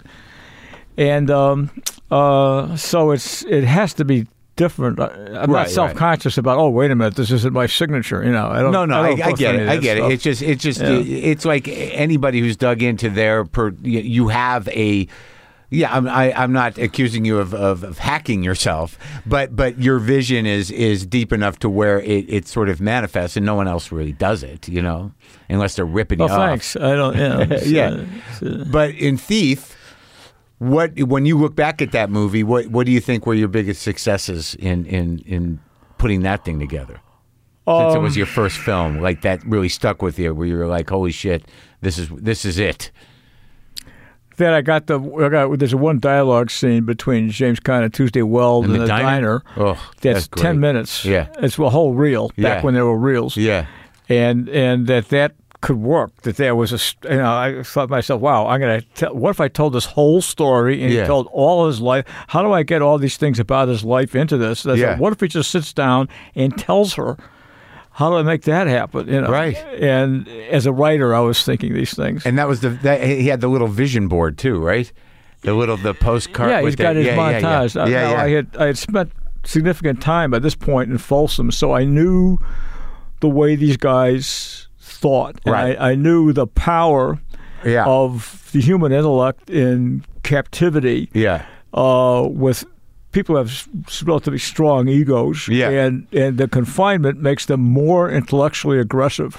Speaker 2: And um, uh, so it's it has to be different. I- I'm
Speaker 1: Right,
Speaker 2: not
Speaker 1: right.
Speaker 2: self-conscious about. Oh, wait a minute, this isn't my signature. You know, I don't.
Speaker 1: No, no,
Speaker 2: I,
Speaker 1: I,
Speaker 2: don't
Speaker 1: I
Speaker 2: post
Speaker 1: get
Speaker 2: any
Speaker 1: it.
Speaker 2: of
Speaker 1: I
Speaker 2: that
Speaker 1: get
Speaker 2: stuff.
Speaker 1: it. It's just, it's just,
Speaker 2: Yeah.
Speaker 1: it's like anybody who's dug into their, per, you you have a. Yeah, I'm, I, I'm not accusing you of, of, of hacking yourself, but but your vision is is deep enough to where it, it sort of manifests, and no one else really does it, you know, unless they're ripping
Speaker 2: Well,
Speaker 1: you off.
Speaker 2: thanks. I don't. You know, it's,
Speaker 1: Yeah.
Speaker 2: uh, it's, uh,
Speaker 1: But in Thief, what when you look back at that movie, what what do you think were your biggest successes in in in putting that thing together? Since
Speaker 2: Um,
Speaker 1: it was your first film, like that really stuck with you, where you were like, "Holy shit, this is this is it."
Speaker 2: Then I got the I got, there's a one dialogue scene between James Caan and Tuesday Weld
Speaker 1: In
Speaker 2: in
Speaker 1: the
Speaker 2: the
Speaker 1: diner?
Speaker 2: diner.
Speaker 1: Oh,
Speaker 2: that's
Speaker 1: that's great.
Speaker 2: ten minutes.
Speaker 1: Yeah.
Speaker 2: It's a whole reel back
Speaker 1: Yeah.
Speaker 2: when there were reels.
Speaker 1: Yeah,
Speaker 2: and and that that could work. That there was a, you know, I thought to myself, wow, I'm gonna tell. What if I told this whole story and
Speaker 1: Yeah.
Speaker 2: he told all his life? How do I get all these things about his life into this? And I
Speaker 1: Yeah.
Speaker 2: thought, what if he just sits down and tells her? How do I make that happen? You know,
Speaker 1: Right.
Speaker 2: And as a writer, I was thinking these things.
Speaker 1: and that was the that, he had the little vision board too, right? The little the postcard.
Speaker 2: yeah,
Speaker 1: with
Speaker 2: he's got
Speaker 1: the,
Speaker 2: his
Speaker 1: yeah, yeah,
Speaker 2: montage.
Speaker 1: Yeah,
Speaker 2: I,
Speaker 1: yeah,
Speaker 2: now,
Speaker 1: yeah.
Speaker 2: I had I had spent significant time at this point in Folsom, so I knew the way these guys thought. And
Speaker 1: Right.
Speaker 2: I, I knew the power
Speaker 1: yeah.
Speaker 2: of the human intellect in captivity
Speaker 1: yeah.
Speaker 2: uh, with people who have s- relatively strong egos.
Speaker 1: Yeah.
Speaker 2: And, and the confinement makes them more intellectually aggressive.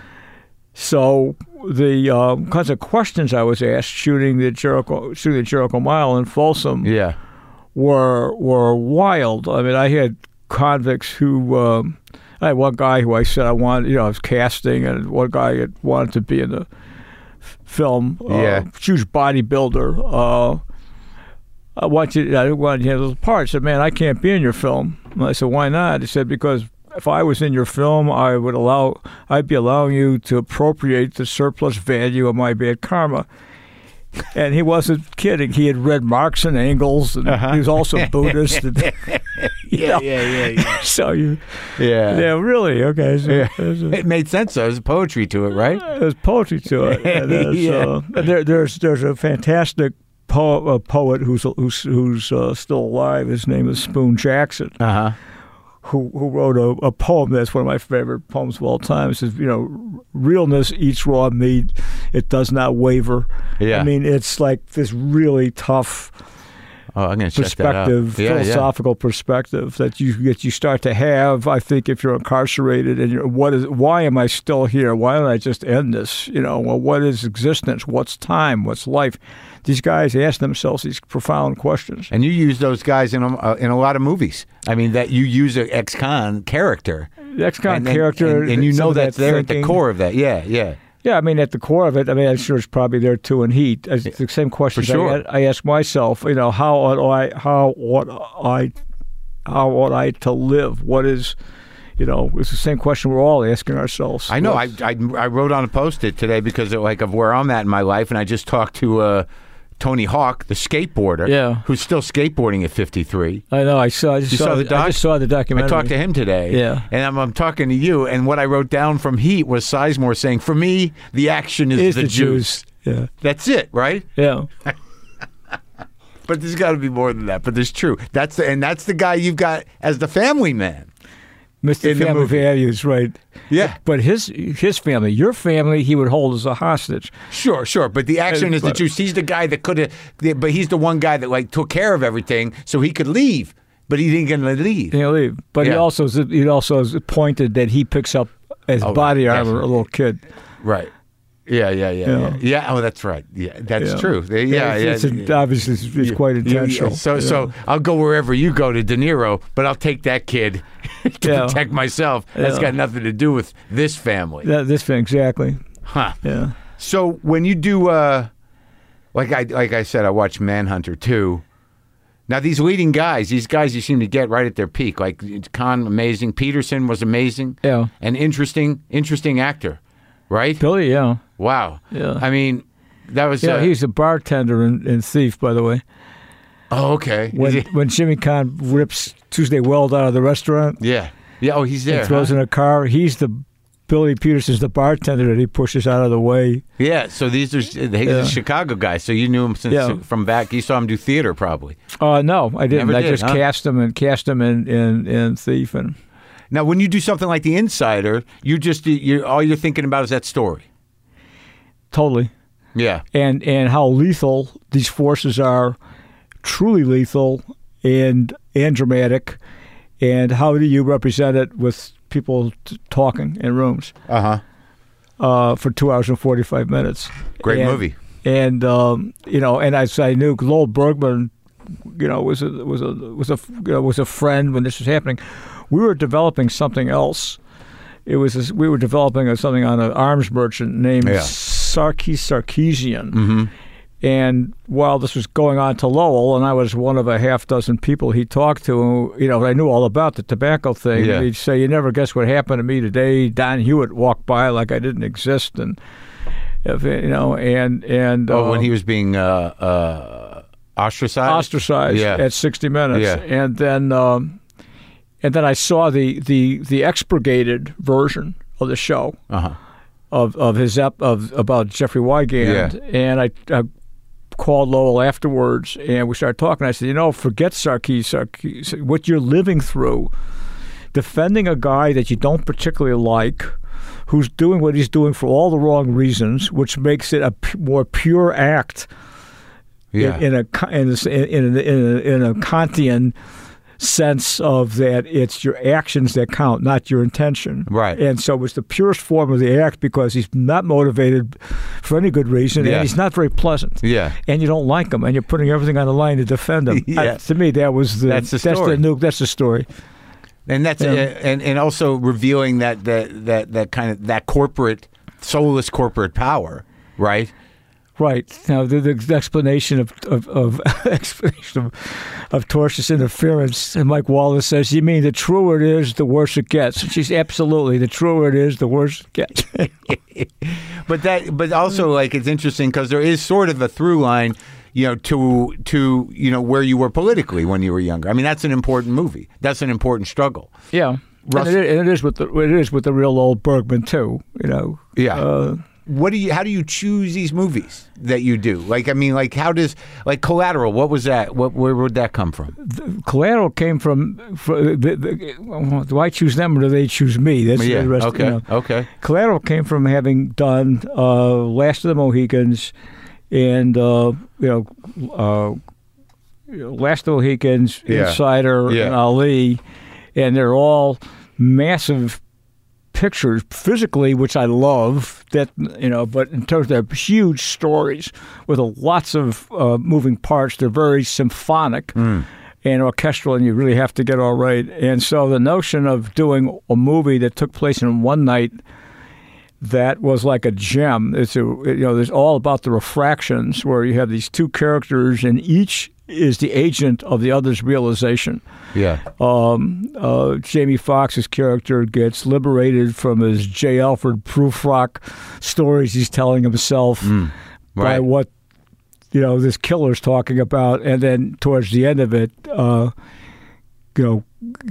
Speaker 2: So the um, kinds of questions I was asked shooting the Jericho, shooting the Jericho Mile in Folsom
Speaker 1: Yeah.
Speaker 2: were were wild. I mean, I had convicts who um, I had one guy who I said I wanted, you know, I was casting, and one guy that wanted to be in the f- film. Uh,
Speaker 1: Yeah.
Speaker 2: huge bodybuilder. Uh, I want you. I want you to have those parts. I said, man, I can't be in your film. And I said, why not? He said, because if I was in your film, I would allow, I'd be allowing you to appropriate the surplus value of my bad karma. And he wasn't kidding. He had read Marx and Engels, and
Speaker 1: Uh-huh.
Speaker 2: he was also Buddhist. And, you
Speaker 1: Yeah,
Speaker 2: know.
Speaker 1: yeah, yeah, yeah.
Speaker 2: So you,
Speaker 1: Yeah.
Speaker 2: yeah, really, okay. So
Speaker 1: Yeah.
Speaker 2: there's, a,
Speaker 1: It made sense. Though. There's poetry to it, right?
Speaker 2: there's poetry to it. And there's,
Speaker 1: Yeah.
Speaker 2: uh, and there, there's there's a fantastic po- uh, poet who's who's who's uh, still alive. His name is Spoon Jackson.
Speaker 1: Uh huh.
Speaker 2: Who, who wrote a, a poem that's one of my favorite poems of all time. It says, you know, realness eats raw meat. It does not waver.
Speaker 1: Yeah.
Speaker 2: I mean, it's like this really tough
Speaker 1: Oh, I'm gonna check
Speaker 2: perspective,
Speaker 1: that out. Yeah,
Speaker 2: philosophical perspective that you that you start to have. I think if you're incarcerated and you're, what is, why am I still here? Why don't I just end this? You know, well, what is existence? What's time? What's life? These guys ask themselves these profound questions.
Speaker 1: And you use those guys in a, uh, in a lot of movies. I mean, that you use an ex-con character.
Speaker 2: The ex-con
Speaker 1: and, and-
Speaker 2: character,
Speaker 1: and, and you
Speaker 2: some
Speaker 1: know
Speaker 2: of
Speaker 1: that's
Speaker 2: that
Speaker 1: there at the
Speaker 2: thinking.
Speaker 1: core of that. Yeah, yeah.
Speaker 2: Yeah, I mean, at the core of it, I mean, I'm sure it's probably there too in Heat. It's the same questions
Speaker 1: sure.
Speaker 2: I, I ask myself. You know, how ought I, how ought I, how ought I to live? What is, you know, it's the same question we're all asking ourselves.
Speaker 1: I know. I,
Speaker 2: What-
Speaker 1: I I wrote on a post-it today because of, like of where I'm at in my life, and I just talked to uh, Tony Hawk, the skateboarder,
Speaker 2: Yeah.
Speaker 1: who's still skateboarding at fifty-three.
Speaker 2: I know. I saw. I just
Speaker 1: You
Speaker 2: saw,
Speaker 1: saw the
Speaker 2: I
Speaker 1: doc?
Speaker 2: just saw the
Speaker 1: I
Speaker 2: documentary.
Speaker 1: talked to him today,
Speaker 2: Yeah.
Speaker 1: and I'm, I'm talking to you, and what I wrote down from Heat was Sizemore saying, "For me, the action is,
Speaker 2: Is
Speaker 1: the,
Speaker 2: the
Speaker 1: juice."
Speaker 2: juice. Yeah.
Speaker 1: That's it, right?
Speaker 2: Yeah.
Speaker 1: But there's got to be more than that. But there's true. That's the, and that's the guy you've got as the family man.
Speaker 2: Mister
Speaker 1: In the
Speaker 2: Family
Speaker 1: movie.
Speaker 2: Values, right?
Speaker 1: Yeah.
Speaker 2: But his his family, your family, he would hold as a hostage.
Speaker 1: Sure, sure, but the action
Speaker 2: Uh,
Speaker 1: is the
Speaker 2: but-
Speaker 1: juice. He's the guy that could have, but he's the one guy that like took care of everything, so he could leave, but he didn't get to leave.
Speaker 2: He'll leave. But he
Speaker 1: Yeah.
Speaker 2: also is, he also is pointed that he picks up as
Speaker 1: Oh,
Speaker 2: body armor
Speaker 1: definitely.
Speaker 2: a little kid.
Speaker 1: Right. Yeah, yeah, yeah, yeah.
Speaker 2: Yeah.
Speaker 1: Yeah. Oh, that's right. Yeah, that's
Speaker 2: Yeah.
Speaker 1: true. They- Yeah, yeah.
Speaker 2: It's, it's, obviously, it's, it's quite
Speaker 1: You- you-
Speaker 2: intentional.
Speaker 1: So,
Speaker 2: Yeah.
Speaker 1: so I'll go wherever you go to De Niro, but I'll take that kid to
Speaker 2: Yeah.
Speaker 1: protect myself. That's
Speaker 2: Yeah.
Speaker 1: got nothing to do with this family,
Speaker 2: That, this thing, exactly.
Speaker 1: huh?
Speaker 2: Yeah.
Speaker 1: So when you do, uh, like I like I said, I watched Manhunter too. Now these leading guys, these guys you seem to get right at their peak. Like Khan, amazing. Peterson was amazing.
Speaker 2: Yeah.
Speaker 1: An interesting, interesting actor, right?
Speaker 2: Billy, yeah.
Speaker 1: Wow.
Speaker 2: Yeah.
Speaker 1: I mean, that was.
Speaker 2: Yeah,
Speaker 1: uh,
Speaker 2: he's a bartender in, in Thief, by the way.
Speaker 1: Oh, okay. Is
Speaker 2: When
Speaker 1: he-
Speaker 2: when Jimmy Kahn rips Tuesday Weld out of the restaurant
Speaker 1: yeah. Yeah. Oh, he's there.
Speaker 2: and throws
Speaker 1: huh?
Speaker 2: in a car, he's the Billy Peterson's the bartender that he pushes out of the way.
Speaker 1: Yeah. So these are he's
Speaker 2: Yeah.
Speaker 1: a Chicago guy. So you knew him since
Speaker 2: Yeah.
Speaker 1: from back. You saw him do theater, probably.
Speaker 2: Uh, no, I didn't.
Speaker 1: Never
Speaker 2: I
Speaker 1: did,
Speaker 2: just
Speaker 1: huh?
Speaker 2: cast him and cast him in, in, in Thief. And
Speaker 1: Now, when you do something like The Insider, you just you all you're thinking about is that story.
Speaker 2: totally.
Speaker 1: Yeah.
Speaker 2: And, and how lethal these forces are, truly lethal and, and dramatic. And how do you represent it with people t- talking in rooms
Speaker 1: Uh huh.
Speaker 2: uh, for two hours and forty-five minutes?
Speaker 1: Great
Speaker 2: And-
Speaker 1: movie.
Speaker 2: And um, you know, and as I knew, Lowell Bergman, you know, was a was a was a you know, was a friend when this was happening. We were developing something else it was this, we were developing a, something on an arms merchant named
Speaker 1: Yeah.
Speaker 2: Sarkis Sarkeesian.
Speaker 1: Mm-hmm.
Speaker 2: And while this was going on to Lowell, and I was one of a half dozen people he talked to, you know, I knew all about the tobacco thing.
Speaker 1: Yeah.
Speaker 2: He'd say, "You never guess what happened to me today." Don Hewitt walked by like I didn't exist, and if, you know, and and
Speaker 1: Oh,
Speaker 2: uh,
Speaker 1: when he was being uh, uh, ostracized.
Speaker 2: ostracized
Speaker 1: Yeah.
Speaker 2: at sixty minutes,
Speaker 1: Yeah.
Speaker 2: and then um, and then I saw the the the expurgated version of the show
Speaker 1: Uh-huh.
Speaker 2: of of his ep, of about Jeffrey Wigand,
Speaker 1: Yeah.
Speaker 2: and I. I called Lowell afterwards, and we started talking. I said, you know, forget Sarkis, Sarkis, what you're living through, defending a guy that you don't particularly like, who's doing what he's doing for all the wrong reasons, which makes it a p- more pure act
Speaker 1: Yeah.
Speaker 2: in, in a in a, in a, in a, in a Kantian sense of that it's your actions that count, not your intention.
Speaker 1: Right.
Speaker 2: And so it's the purest form of the act because he's not motivated for any good reason,
Speaker 1: Yeah.
Speaker 2: and he's not very pleasant.
Speaker 1: Yeah.
Speaker 2: And you don't like him, and you're putting everything on the line to defend him.
Speaker 1: Yeah.
Speaker 2: I, to me, that was the
Speaker 1: That's the
Speaker 2: that's
Speaker 1: story.
Speaker 2: the new that's the story.
Speaker 1: And that's
Speaker 2: Yeah.
Speaker 1: uh, and and also revealing that that that that kind of that corporate soulless corporate power, right?
Speaker 2: Right. Now, the, the explanation of of, of explanation of, of tortious interference, and Mike Wallace says, "You mean the truer it is, the worse it gets?" And she's absolutely the truer it is, the worse it gets.
Speaker 1: But that, but also like it's interesting because there is sort of a through line, you know, to to you know where you were politically when you were younger. I mean, that's an important movie. That's an important struggle.
Speaker 2: Yeah,
Speaker 1: Russ-
Speaker 2: and, it, and it is with the it is with the real old Bergman too. You know.
Speaker 1: Yeah.
Speaker 2: Uh,
Speaker 1: What do you? How do you choose these movies that you do? Like, I mean, like, how does like Collateral? What was that? What where would that come from?
Speaker 2: Collateral came from. from the, the, do I choose them or do they choose me? That's
Speaker 1: Yeah.
Speaker 2: the rest,
Speaker 1: Okay.
Speaker 2: you know.
Speaker 1: Okay.
Speaker 2: Collateral came from having done uh, Last of the Mohicans and uh, you know, uh, you know, Last of the Mohicans,
Speaker 1: Yeah.
Speaker 2: Insider,
Speaker 1: Yeah.
Speaker 2: and Ali, and they're all massive pictures physically, which I love. That you know, but in terms of huge stories with a, lots of uh, moving parts, they're very symphonic.
Speaker 1: Mm.
Speaker 2: And orchestral, and you really have to get all right. And so the notion of doing a movie that took place in one night that was like a gem. It's a, you know, there's all about the refractions where you have these two characters, and each is the agent of the other's realization.
Speaker 1: Yeah.
Speaker 2: Um, uh, Jamie Foxx's character gets liberated from his J. Alfred Prufrock stories he's telling himself
Speaker 1: Mm.
Speaker 2: by
Speaker 1: Right.
Speaker 2: what you know this killer's talking about, and then towards the end of it, uh, you know,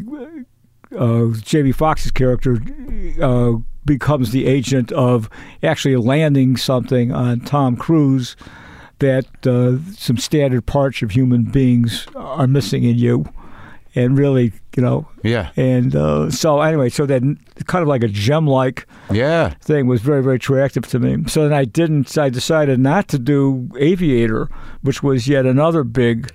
Speaker 2: uh, Jamie Foxx's character uh, becomes the agent of actually landing something on Tom Cruise that uh, some standard parts of human beings are missing in you, and really, you know,
Speaker 1: Yeah.
Speaker 2: and uh, so anyway, so that kind of like a gem-like
Speaker 1: Yeah.
Speaker 2: thing was very, very attractive to me. So then I didn't. I decided not to do Aviator, which was yet another big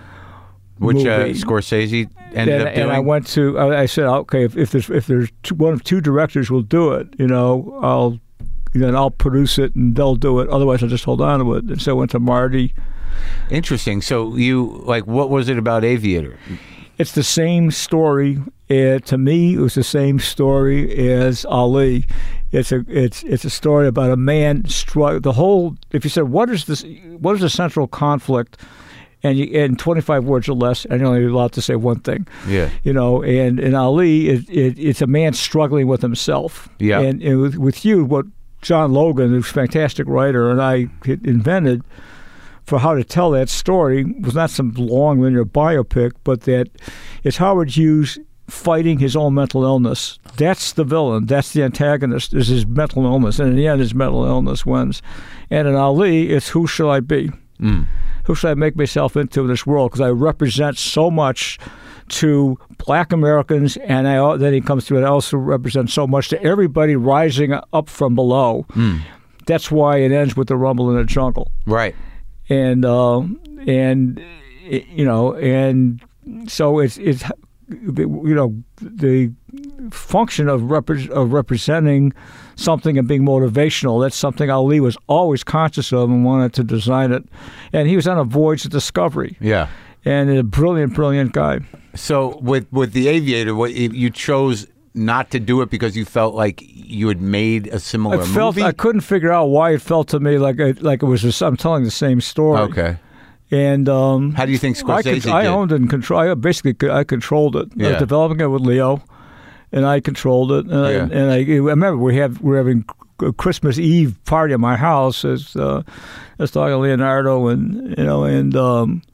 Speaker 1: Which uh,
Speaker 2: movie.
Speaker 1: Scorsese ended
Speaker 2: and,
Speaker 1: up doing.
Speaker 2: and I went to. I I said, okay, if, if there's if there's two, one of two directors will do it, you know, I'll then I'll produce it and they'll do it. Otherwise, I'll just hold on to it. And so I went to Marty.
Speaker 1: Interesting. So you like, what was it about Aviator?
Speaker 2: It's the same story. Uh, to me, it was the same story as Ali. It's a it's it's a story about a man struggle. The whole. If you said what is this? What is the central conflict? And you, in twenty-five words or less, and you're only allowed to say one thing.
Speaker 1: Yeah.
Speaker 2: You know, and in Ali, it, it, it's a man struggling with himself.
Speaker 1: Yeah.
Speaker 2: And, and with, with you, what John Logan, who's a fantastic writer, and I had invented for how to tell that story was not some long linear biopic, but that it's Howard Hughes fighting his own mental illness. That's the villain. That's the antagonist, is his mental illness. And in the end, his mental illness wins. And in Ali, it's who shall I be?
Speaker 1: Mm.
Speaker 2: Who should I make myself into in this world? Because I represent so much to black Americans, and I, then he comes to it, I also represent so much to everybody rising up from below.
Speaker 1: Mm.
Speaker 2: That's why it ends with the rumble in the jungle.
Speaker 1: Right.
Speaker 2: And, uh, and you know, and so it's, it's you know, the function of, repre- of representing something and being motivational. That's something Ali was always conscious of and wanted to design it. And he was on a voyage of discovery.
Speaker 1: Yeah.
Speaker 2: And a brilliant, brilliant guy.
Speaker 1: So with with the Aviator, what you chose not to do it because you felt like you had made a similar
Speaker 2: I felt
Speaker 1: movie?
Speaker 2: I couldn't figure out why it felt to me like I, like it was just, I'm telling the same story.
Speaker 1: Okay.
Speaker 2: And um,
Speaker 1: how do you think Scorsese
Speaker 2: I, could,
Speaker 1: did?
Speaker 2: I owned it and control. I basically I controlled it.
Speaker 1: Yeah.
Speaker 2: I was developing it with Leo, and I controlled it. And,
Speaker 1: Yeah.
Speaker 2: I, and I, I remember we have we're having a Christmas Eve party at my house. As uh, I was talking to Leonardo, and you know, and um,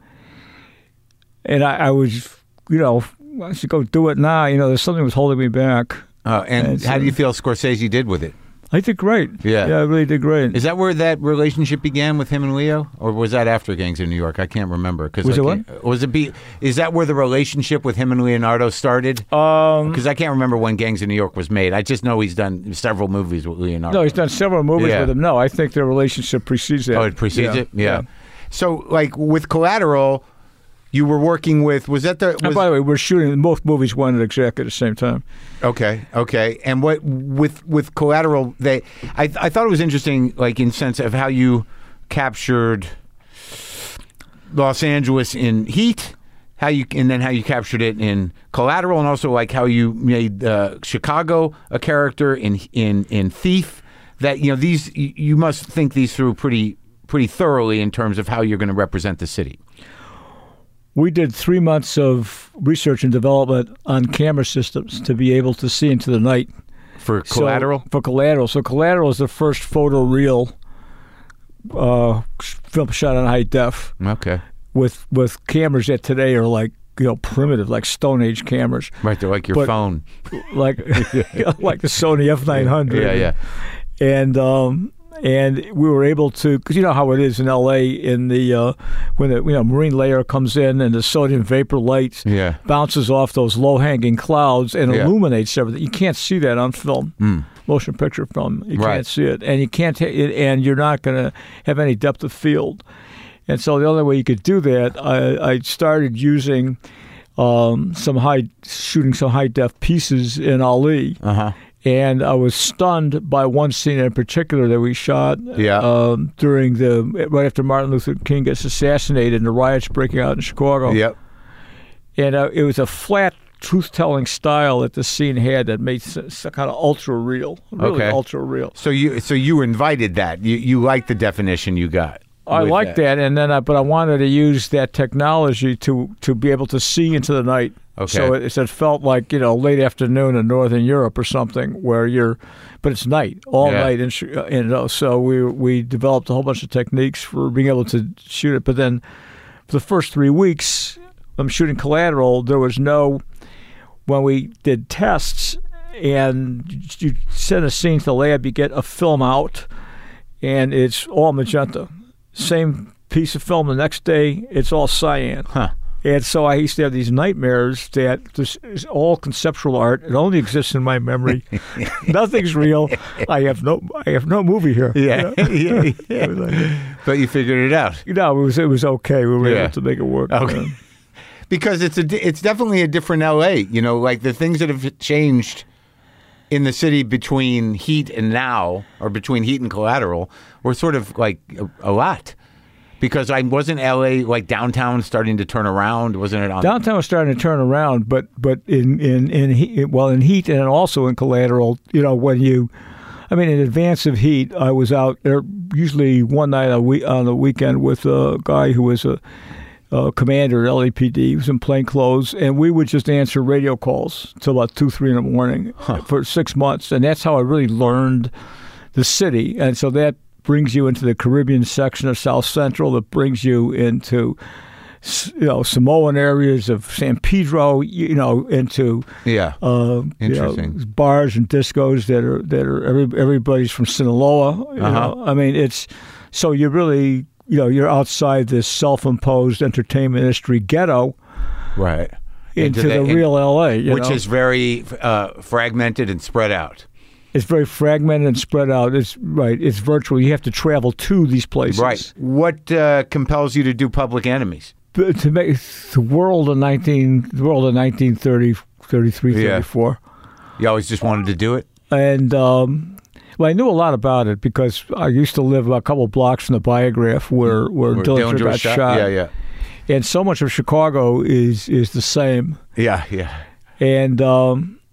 Speaker 2: and I, I was, you know, I should go do it now. You know, there's something was holding me back.
Speaker 1: Uh, and
Speaker 2: And
Speaker 1: how
Speaker 2: so-
Speaker 1: do you feel Scorsese did with it?
Speaker 2: I did great.
Speaker 1: Yeah.
Speaker 2: yeah, I really did great.
Speaker 1: Is that where that relationship began with him and Leo, or was that after Gangs of New York? I can't remember. Cause
Speaker 2: Was
Speaker 1: I
Speaker 2: it
Speaker 1: can't- Was it be? Is that where the relationship with him and Leonardo started?
Speaker 2: um,
Speaker 1: Because I can't remember when Gangs of New York was made. I just know he's done several movies with Leonardo.
Speaker 2: no, he's done several movies
Speaker 1: Yeah.
Speaker 2: with him. No, I think their relationship precedes that.
Speaker 1: Oh, it precedes
Speaker 2: Yeah,
Speaker 1: it. Yeah. So, like with Collateral, you were working with. Was that the?
Speaker 2: And
Speaker 1: Was,
Speaker 2: by the way, we're shooting both movies one at exactly the same time.
Speaker 1: Okay, okay. And what with with Collateral, they I I thought it was interesting, like in sense of how you captured Los Angeles in Heat, how you and then how you captured it in Collateral, and also like how you made uh, Chicago a character in in in Thief. That you know these you, you must think these through pretty pretty thoroughly in terms of how you're going to represent the city.
Speaker 2: We did three months of research and development on camera systems to be able to see into the night.
Speaker 1: For
Speaker 2: So-
Speaker 1: Collateral?
Speaker 2: for Collateral. So Collateral is the first photo reel uh, film shot on high def
Speaker 1: Okay.
Speaker 2: with with cameras that today are like, you know, primitive, like Stone Age cameras,
Speaker 1: Right, they're like your
Speaker 2: But-
Speaker 1: phone.
Speaker 2: like like the Sony F nine hundred.
Speaker 1: Yeah, yeah.
Speaker 2: And um, and we were able to, because you know how it is in L A in the uh, when the you know marine layer comes in and the sodium vapor light
Speaker 1: Yeah.
Speaker 2: bounces off those low hanging clouds and
Speaker 1: Yeah.
Speaker 2: illuminates everything. You can't see that on film,
Speaker 1: Mm.
Speaker 2: motion picture film. You
Speaker 1: Right.
Speaker 2: can't see it, and you can't, ta- it, and you're not going to have any depth of field. And so the only way you could do that, I, I started using um, some high, shooting some high def pieces in Ali.
Speaker 1: Uh-huh.
Speaker 2: And I was stunned by one scene in particular that we shot
Speaker 1: Yeah.
Speaker 2: um, during the right after Martin Luther King gets assassinated and the riots breaking out in Chicago.
Speaker 1: Yep.
Speaker 2: And uh, it was a flat, truth-telling style that the scene had that made s- s- kind of ultra real, really
Speaker 1: Okay.
Speaker 2: ultra real.
Speaker 1: So you so you invited that. You you liked the definition you got.
Speaker 2: I
Speaker 1: with
Speaker 2: liked that. and then I, but I wanted to use that technology to to be able to see into the night.
Speaker 1: Okay.
Speaker 2: So it, it felt like, you know, late afternoon in Northern Europe or something, where you're, but it's night, all
Speaker 1: Yeah.
Speaker 2: night, and sh- uh, and uh, so we we developed a whole bunch of techniques for being able to shoot it. But then, for the first three weeks, I'm shooting Collateral. There was no, when we did tests, and you send a scene to the lab, you get a film out, and it's all magenta. Same piece of film the next day, it's all cyan.
Speaker 1: Huh.
Speaker 2: And so I used to have these nightmares that this is all conceptual art. It only exists in my memory. Nothing's real. I have no I have no movie here.
Speaker 1: Yeah. yeah,
Speaker 2: It
Speaker 1: yeah.
Speaker 2: was like-
Speaker 1: But you figured it out.
Speaker 2: you know, it was it was okay. We were
Speaker 1: Yeah.
Speaker 2: able to make it work.
Speaker 1: Okay. Because it's a di- it's definitely a different L A. You know, like the things that have changed in the city between Heat and now, or between Heat and Collateral, were sort of like a, a lot. Because I wasn't L A like downtown starting to turn around, wasn't it? On
Speaker 2: Downtown was starting to turn around, but but in in in Heat, well in Heat and also in Collateral, you know, when you, I mean, in advance of Heat, I was out there usually one night a week on the weekend with a guy who was a, a commander at L A P D. He was in plain clothes, and we would just answer radio calls till about two, three in the morning for six months, and that's how I really learned the city, and so that brings you into the Caribbean section of South Central. That brings you into, you know, Samoan areas of San Pedro. You know, into
Speaker 1: Yeah.
Speaker 2: uh,
Speaker 1: Interesting.
Speaker 2: you know, bars and discos that are that are every, everybody's from Sinaloa. You
Speaker 1: Uh-huh.
Speaker 2: know? I mean, it's so you're really, you know, you're outside this self-imposed entertainment industry ghetto
Speaker 1: Right.
Speaker 2: into,
Speaker 1: the-
Speaker 2: the
Speaker 1: in-
Speaker 2: real L A, you
Speaker 1: which
Speaker 2: know?
Speaker 1: is very uh, fragmented and spread out.
Speaker 2: It's very fragmented and spread out. It's right. It's virtual. You have to travel to these places.
Speaker 1: Right. What uh, compels you to do Public Enemies?
Speaker 2: But to make the world in nineteen, the world in nineteen thirty, thirty-three,
Speaker 1: Yeah.
Speaker 2: thirty-four,
Speaker 1: You always just wanted to do it?
Speaker 2: and um, well, I knew a lot about it because I used to live a couple blocks from the Biograph where where,
Speaker 1: Where
Speaker 2: Dillinger,
Speaker 1: Dillinger
Speaker 2: got
Speaker 1: was
Speaker 2: shot.
Speaker 1: Yeah, yeah.
Speaker 2: And so much of Chicago is is the same.
Speaker 1: Yeah, yeah.
Speaker 2: And um,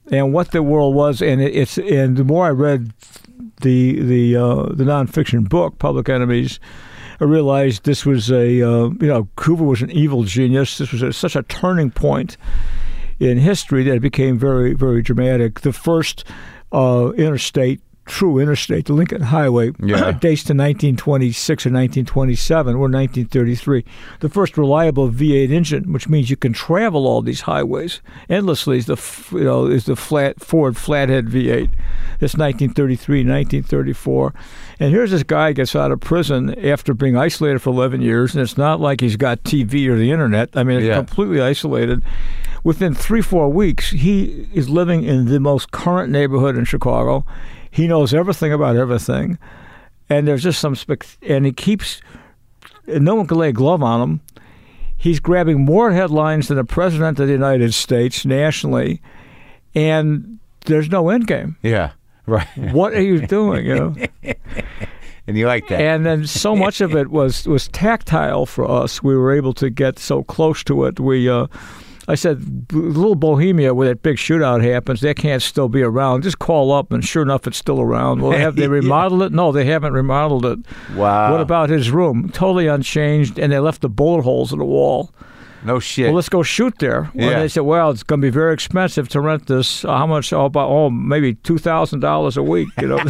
Speaker 2: and what the world was. And it, it's and the more I read the the uh, the nonfiction book, Public Enemies, I realized this was a uh, you know Hoover was an evil genius. This was a, such a turning point in history that it became very very dramatic. The first uh, interstate. True interstate, the Lincoln Highway,
Speaker 1: yeah.
Speaker 2: dates to nineteen twenty-six or nineteen twenty-seven or nineteen thirty-three. The first reliable V eight engine, which means you can travel all these highways endlessly, is the you know is the flat Ford Flathead V eight. That's nineteen thirty-three, nineteen thirty-four. And here's this guy gets out of prison after being isolated for eleven years, and it's not like he's got T V or the internet. I mean, it's
Speaker 1: yeah.
Speaker 2: completely isolated. Within three, four weeks, he is living in the most current neighborhood in Chicago. He knows everything about everything, and there's just some spec- and he keeps, and no one can lay a glove on him. He's grabbing more headlines than the President of the United States nationally, and there's no end game.
Speaker 1: Yeah, right.
Speaker 2: What are you doing? You know?
Speaker 1: And you like that.
Speaker 2: And then so much of it was, was tactile for us. We were able to get so close to it. We, uh, I said, little Bohemia, where that big shootout happens, that can't still be around. Just call up, and sure enough, it's still around. Well, have they remodeled yeah. it? No, they haven't remodeled it.
Speaker 1: Wow.
Speaker 2: What about his room? Totally unchanged, and they left the bullet holes in the wall.
Speaker 1: No shit.
Speaker 2: Well, let's go shoot there. Well,
Speaker 1: yeah.
Speaker 2: they said, well, it's going to be very expensive to rent this. Uh, how much? Oh, about, oh maybe two thousand dollars a week, you know.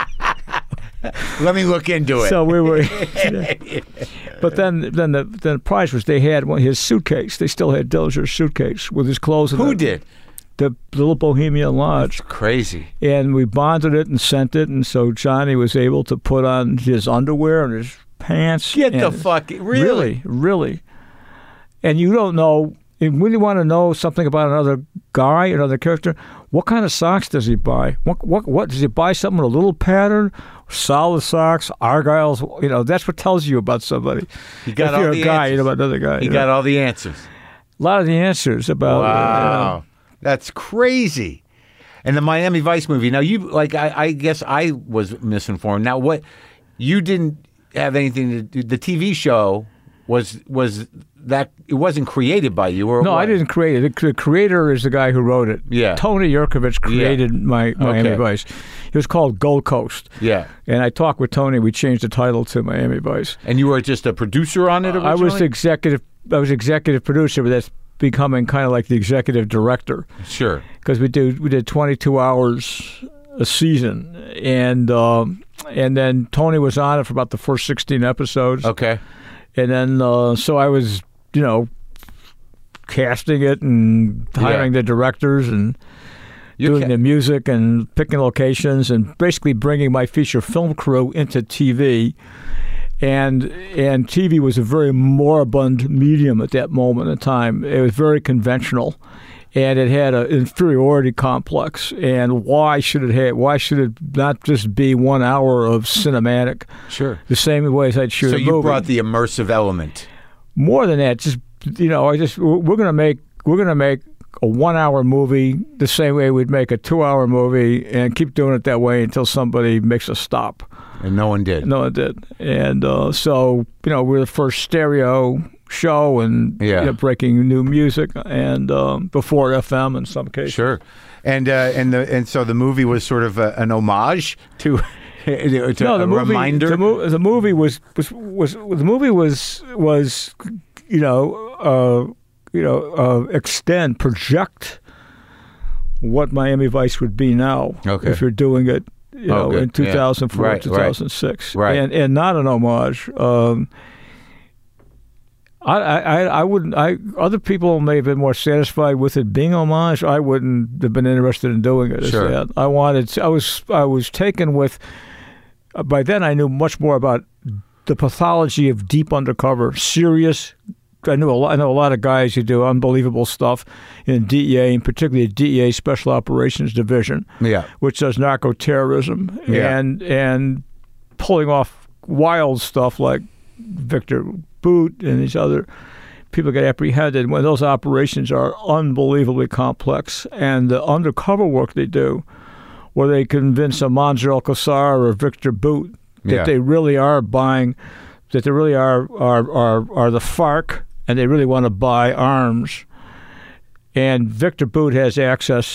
Speaker 1: Let me look into it.
Speaker 2: So we were, but then, then the then the prize was they had one, his suitcase. They still had Dillinger's suitcase with his clothes in it.
Speaker 1: Who did?
Speaker 2: The Little Bohemian Lodge.
Speaker 1: That's crazy.
Speaker 2: And we bonded it and sent it, and so Johnny was able to put on his underwear and his pants.
Speaker 1: Get
Speaker 2: and
Speaker 1: the fuck really,
Speaker 2: really, really. And you don't know. And when you want to know something about another guy, another character, what kind of socks does he buy? What what what does he buy? Something with a little pattern, solid socks, Argyle's. You know, that's what tells you about somebody.
Speaker 1: He got
Speaker 2: if
Speaker 1: all
Speaker 2: you're
Speaker 1: the
Speaker 2: a guy,
Speaker 1: answers.
Speaker 2: you know about another guy.
Speaker 1: He
Speaker 2: you
Speaker 1: got
Speaker 2: know?
Speaker 1: all the answers.
Speaker 2: A lot of the answers about.
Speaker 1: Wow,
Speaker 2: Uh, you know.
Speaker 1: That's crazy. And the Miami Vice movie. Now you like. I, I guess I was misinformed. Now what? You didn't have anything to do. The T V show was was. That it wasn't created by you, or
Speaker 2: no,
Speaker 1: what?
Speaker 2: I didn't create it. The, the creator is the guy who wrote it.
Speaker 1: Yeah,
Speaker 2: Tony Yurkovich created
Speaker 1: yeah.
Speaker 2: my Miami
Speaker 1: okay.
Speaker 2: Vice. It was called Gold Coast.
Speaker 1: Yeah,
Speaker 2: and I talked with Tony. We changed the title to Miami Vice.
Speaker 1: And you were just a producer on it originally?
Speaker 2: I was the executive. I was executive producer, but that's becoming kind of like the executive director.
Speaker 1: Sure,
Speaker 2: because we did we did twenty-two hours a season, and um, and then Tony was on it for about the first sixteen episodes.
Speaker 1: Okay,
Speaker 2: and then uh, so I was. You know, casting it and hiring
Speaker 1: yeah.
Speaker 2: the directors and
Speaker 1: you
Speaker 2: doing
Speaker 1: ca-
Speaker 2: the music and picking locations and basically bringing my feature film crew into T V. And and T V was a very moribund medium at that moment in time. It was very conventional, and it had an inferiority complex. And why should it have? Why should it not just be one hour of cinematic?
Speaker 1: Sure,
Speaker 2: the same way as I'd shoot
Speaker 1: so
Speaker 2: a movie.
Speaker 1: So you brought the immersive element.
Speaker 2: More than that, just you know, I just we're gonna make we're gonna make a one-hour movie the same way we'd make a two-hour movie, and keep doing it that way until somebody makes a stop.
Speaker 1: And no one did.
Speaker 2: No one did. And uh, so you know, we're the first stereo show and
Speaker 1: yeah.
Speaker 2: you know, breaking new music, and um, before F M in some cases.
Speaker 1: Sure, and uh, and the and so the movie was sort of a, an homage to. to
Speaker 2: no, the
Speaker 1: a
Speaker 2: movie,
Speaker 1: reminder.
Speaker 2: The, mo- the movie was, was was the movie was was you know uh, you know uh, extend project what Miami Vice would be now
Speaker 1: okay.
Speaker 2: if you're doing it you
Speaker 1: oh,
Speaker 2: know
Speaker 1: good.
Speaker 2: in two thousand four,
Speaker 1: yeah. right,
Speaker 2: two thousand six,
Speaker 1: right.
Speaker 2: and and not an homage. Um, I, I I wouldn't. I other people may have been more satisfied with it being homage. I wouldn't have been interested in doing it.
Speaker 1: Sure.
Speaker 2: That. I wanted. I was. I was taken with. By then, I knew much more about the pathology of deep undercover, serious. I knew a lot. I know a lot of guys who do unbelievable stuff in D E A, and particularly the D E A Special Operations Division,
Speaker 1: yeah,
Speaker 2: which does narco terrorism
Speaker 1: yeah.
Speaker 2: and and pulling off wild stuff like Victor Boot and these other people get apprehended when those operations are unbelievably complex, and the undercover work they do, where they convince a Manzur Alcazar or Victor Boot that
Speaker 1: yeah.
Speaker 2: they really are buying, that they really are are are, are the FARC, and they really want to buy arms. And Victor Boot has access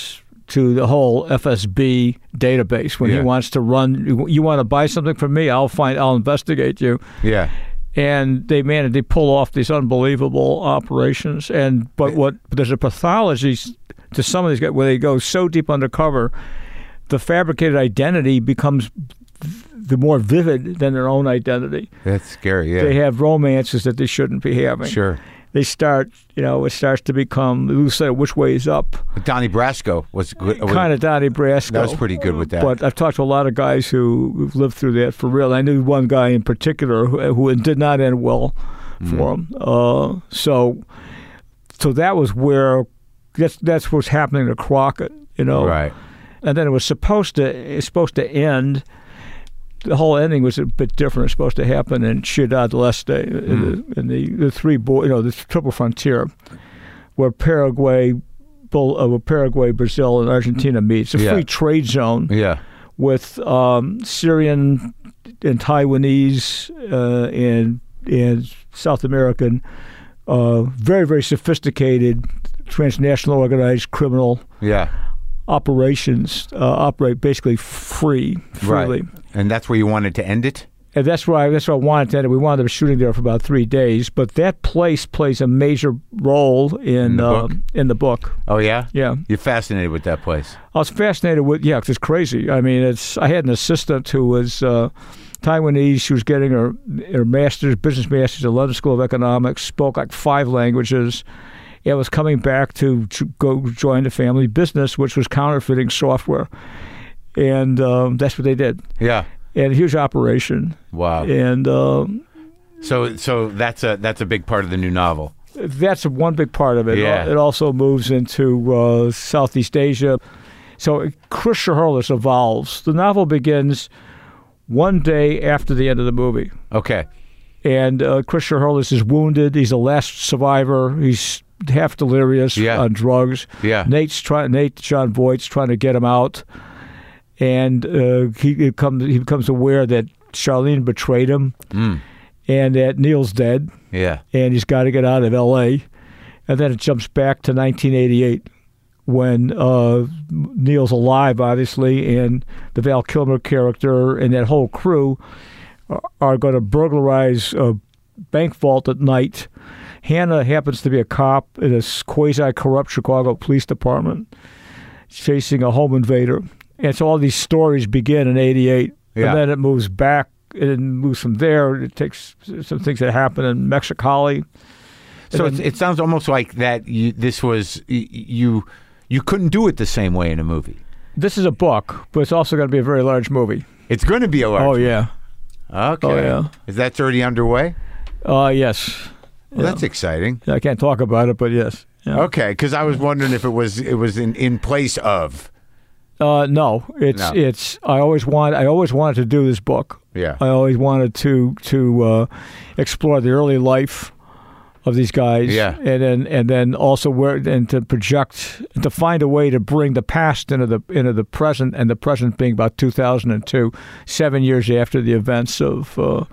Speaker 2: to the whole F S B database when
Speaker 1: Yeah.
Speaker 2: he wants to run. You, you want to buy something from me? I'll find. I'll investigate you.
Speaker 1: Yeah.
Speaker 2: And they managed. They pull off these unbelievable operations. And but what? But there's a pathology to some of these guys where they go so deep undercover, the fabricated identity becomes the more vivid than their own identity.
Speaker 1: That's scary, yeah.
Speaker 2: They have romances that they shouldn't be having.
Speaker 1: Sure.
Speaker 2: They start, you know, it starts to become, you say, which way is up?
Speaker 1: Donnie Brasco was good.
Speaker 2: Kind of Donnie Brasco.
Speaker 1: That was pretty good with that.
Speaker 2: But I've talked to a lot of guys who, who've lived through that for real. I knew one guy in particular who, who did not end well for him. Uh, so so that was where, that's, that's what's happening to Crockett, you know.
Speaker 1: Right.
Speaker 2: And then it was supposed to, it's supposed to end. The whole ending was a bit different. It's supposed to happen in Ciudad del Este, mm. in, the, in the the three, bo- you know, the triple frontier, where Paraguay, uh, where Paraguay, Brazil, and Argentina meet. It's a
Speaker 1: yeah.
Speaker 2: free trade zone.
Speaker 1: Yeah.
Speaker 2: With um, Syrian and Taiwanese uh, and and South American, uh, very very sophisticated, transnational organized criminal.
Speaker 1: Yeah.
Speaker 2: Operations uh, operate basically free, freely.
Speaker 1: Right. And that's where you wanted to end it?
Speaker 2: And that's why that's why I wanted to end it. We wound up shooting there for about three days, but that place plays a major role in
Speaker 1: in the,
Speaker 2: uh,
Speaker 1: book?
Speaker 2: in the book.
Speaker 1: Oh yeah,
Speaker 2: yeah.
Speaker 1: You're fascinated with that place.
Speaker 2: I was fascinated with yeah, 'cause it's crazy. I mean, it's I had an assistant who was uh, Taiwanese. She was getting her her master's, business master's at London School of Economics. Spoke like five languages. It was coming back to, to go join the family business, which was counterfeiting software, and um, that's what they did.
Speaker 1: Yeah,
Speaker 2: and a huge operation.
Speaker 1: Wow.
Speaker 2: And um,
Speaker 1: so, so that's a that's a big part of the new novel.
Speaker 2: That's one big part of it.
Speaker 1: Yeah.
Speaker 2: It also moves into uh, Southeast Asia. So Chris Shiherlis evolves. The novel begins one day after the end of the movie.
Speaker 1: Okay.
Speaker 2: And uh, Chris Shiherlis is wounded. He's the last survivor. He's half delirious
Speaker 1: yeah.
Speaker 2: on drugs.
Speaker 1: Yeah.
Speaker 2: Nate's trying. Nate John Voight's trying to get him out, and uh, he, he comes. He becomes aware that Charlene betrayed him,
Speaker 1: mm.
Speaker 2: and that Neil's dead.
Speaker 1: Yeah.
Speaker 2: And he's got to get out of L A And then it jumps back to nineteen eighty-eight when uh, Neil's alive, obviously, and the Val Kilmer character and that whole crew are, are going to burglarize a bank vault at night. Hannah happens to be a cop in a quasi-corrupt Chicago police department chasing a home invader. And so all these stories begin in eighty-eight.
Speaker 1: Yeah.
Speaker 2: And then it moves back and it moves from there. It takes some things that happen in Mexicali.
Speaker 1: So
Speaker 2: then,
Speaker 1: it's, it sounds almost like that you, this was, you you couldn't do it the same way in a movie.
Speaker 2: This is a book, but it's also going to be a very large movie.
Speaker 1: It's going to be a large
Speaker 2: Oh,
Speaker 1: movie.
Speaker 2: yeah.
Speaker 1: Okay.
Speaker 2: Oh, yeah.
Speaker 1: Is that already underway?
Speaker 2: Uh, yes.
Speaker 1: Well,
Speaker 2: yeah.
Speaker 1: that's exciting.
Speaker 2: I can't talk about it, but yes. Yeah.
Speaker 1: Okay, because I was wondering if it was it was in, in place of.
Speaker 2: Uh, no, it's
Speaker 1: No.
Speaker 2: it's. I always want. I always wanted to do this book.
Speaker 1: Yeah.
Speaker 2: I always wanted to to uh, explore the early life of these guys.
Speaker 1: Yeah.
Speaker 2: And then and then also where and to project to find a way to bring the past into the into the present, and the present being about two thousand two, seven years after the events of. Uh,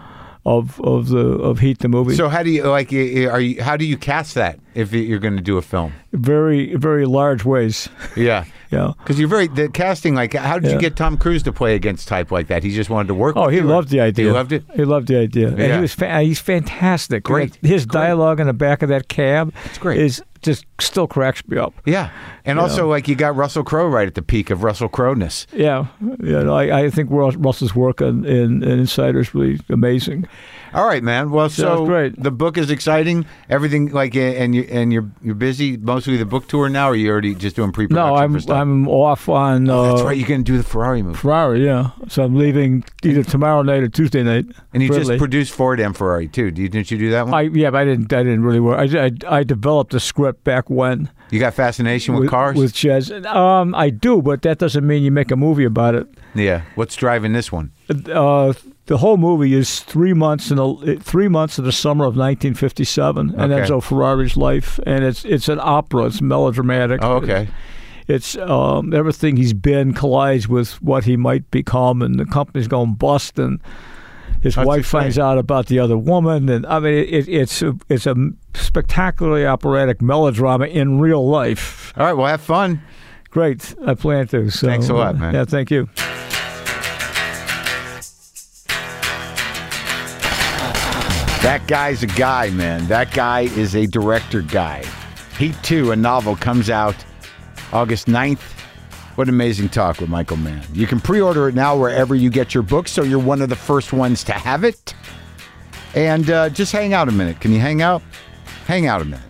Speaker 2: Of of the of Heat the movie.
Speaker 1: So how do you like? Are you? How do you cast that if you're going to do a film?
Speaker 2: Very very large ways.
Speaker 1: Yeah,
Speaker 2: yeah.
Speaker 1: Because you're very the casting. Like, how did
Speaker 2: Yeah.
Speaker 1: you get Tom Cruise to play against type like that? He just wanted to work.
Speaker 2: Oh,
Speaker 1: with
Speaker 2: he
Speaker 1: you, or-
Speaker 2: loved the idea.
Speaker 1: He loved it.
Speaker 2: He loved the idea. And
Speaker 1: Yeah.
Speaker 2: he was fa- he's fantastic.
Speaker 1: Great.
Speaker 2: His
Speaker 1: Great.
Speaker 2: dialogue in the back of that cab
Speaker 1: It's great.
Speaker 2: is just still cracks me up.
Speaker 1: Yeah, and
Speaker 2: Yeah.
Speaker 1: also like you got Russell Crowe right at the peak of Russell Crowe-ness.
Speaker 2: Yeah, yeah. No, I, I think Russ- Russell's work in, in, in Insider is really amazing.
Speaker 1: All right, man. Well, so
Speaker 2: Sounds great.
Speaker 1: the book is exciting. Everything like, and you and you're you're busy mostly the book tour now, or are you already just doing pre-production?
Speaker 2: No, I'm
Speaker 1: for stuff?
Speaker 2: I'm off on uh,
Speaker 1: Oh, that's right. You're going to do the Ferrari movie,
Speaker 2: Ferrari. Yeah, so I'm leaving either tomorrow night or Tuesday night.
Speaker 1: and you
Speaker 2: for
Speaker 1: just
Speaker 2: Italy.
Speaker 1: produced Ford and Ferrari too. Did you, didn't you do that one?
Speaker 2: I yeah, but I didn't. I didn't really work. I, I, I developed the script back when.
Speaker 1: You got fascination with, cars?
Speaker 2: With jazz. Um, I do, but that doesn't mean you make a movie about it.
Speaker 1: Yeah. What's driving this one?
Speaker 2: Uh, the whole movie is three months in the three months in the summer of nineteen fifty-seven, and
Speaker 1: Okay.
Speaker 2: Enzo Ferrari's life, and it's it's an opera. It's melodramatic.
Speaker 1: Oh, okay.
Speaker 2: It's um, everything he's been collides with what he might become, and the company's going bust, and his
Speaker 1: That's
Speaker 2: wife
Speaker 1: exciting.
Speaker 2: finds out about the other woman, and I mean, it, it's a, it's a spectacularly operatic melodrama in real life.
Speaker 1: All right. Well, have fun.
Speaker 2: Great. I plan to. So,
Speaker 1: Thanks a lot, man.
Speaker 2: Uh, yeah, thank you.
Speaker 1: That guy's a guy, man. That guy is a director guy. Heat two, a novel, comes out August ninth. What an amazing talk with Michael Mann. You can pre-order it now wherever you get your books, so you're one of the first ones to have it. And uh, just hang out a minute. Can you hang out? Hang out a minute.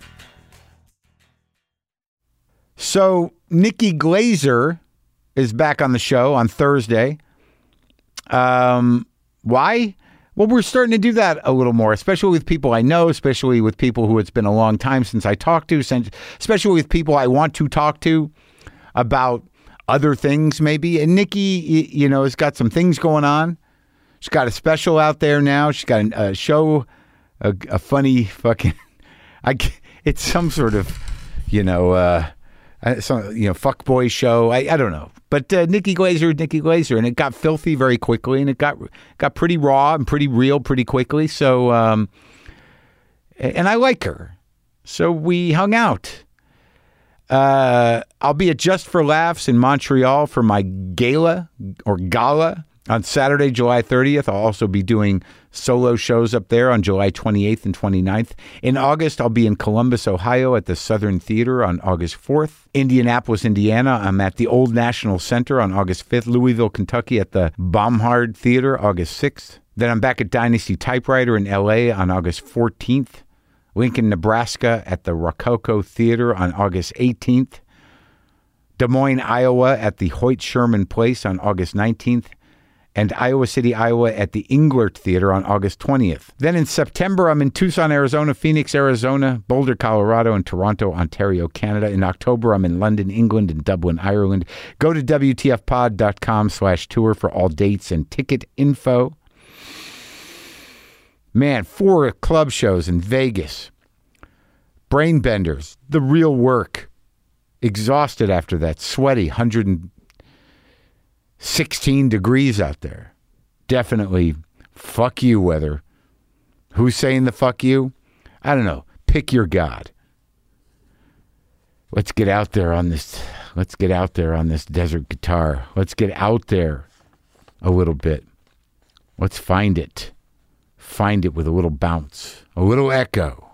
Speaker 1: So, Nikki Glazer is back on the show on Thursday. Um, why? Well, we're starting to do that a little more, especially with people I know, especially with people who it's been a long time since I talked to, especially with people I want to talk to about other things maybe. And Nikki, you know, has got some things going on. She's got a special out there now. She's got a show, a, a funny fucking, I, it's some sort of, you know, uh, some, you know, fuckboy show. I, I don't know. But uh, Nikki Glazer, Nikki Glazer, and it got filthy very quickly, and it got got pretty raw and pretty real pretty quickly. So, um, and I like her. So we hung out. Uh, I'll be at Just for Laughs in Montreal for my gala or gala on Saturday, July thirtieth. I'll also be doing solo shows up there on July twenty-eighth and twenty-ninth. In August, I'll be in Columbus, Ohio at the Southern Theater on August fourth. Indianapolis, Indiana, I'm at the Old National Center on August fifth. Louisville, Kentucky at the Baumhard Theater August sixth. Then I'm back at Dynasty Typewriter in L A on August fourteenth. Lincoln, Nebraska at the Rococo Theater on August eighteenth. Des Moines, Iowa at the Hoyt Sherman Place on August nineteenth. And Iowa City, Iowa at the Englert Theater on August twentieth. Then in September, I'm in Tucson, Arizona, Phoenix, Arizona, Boulder, Colorado, and Toronto, Ontario, Canada. In October, I'm in London, England, and Dublin, Ireland. Go to W T F pod dot com slash tour for all dates and ticket info. Man, four club shows in Vegas. Brainbenders, The Real Work. Exhausted after that, sweaty, one hundred sixteen degrees out there. Definitely fuck you weather. Who's saying the fuck you? I don't know. Pick your God. Let's get out there on this. Let's get out there on this desert guitar. Let's get out there a little bit. Let's find it. Find it with a little bounce, a little echo.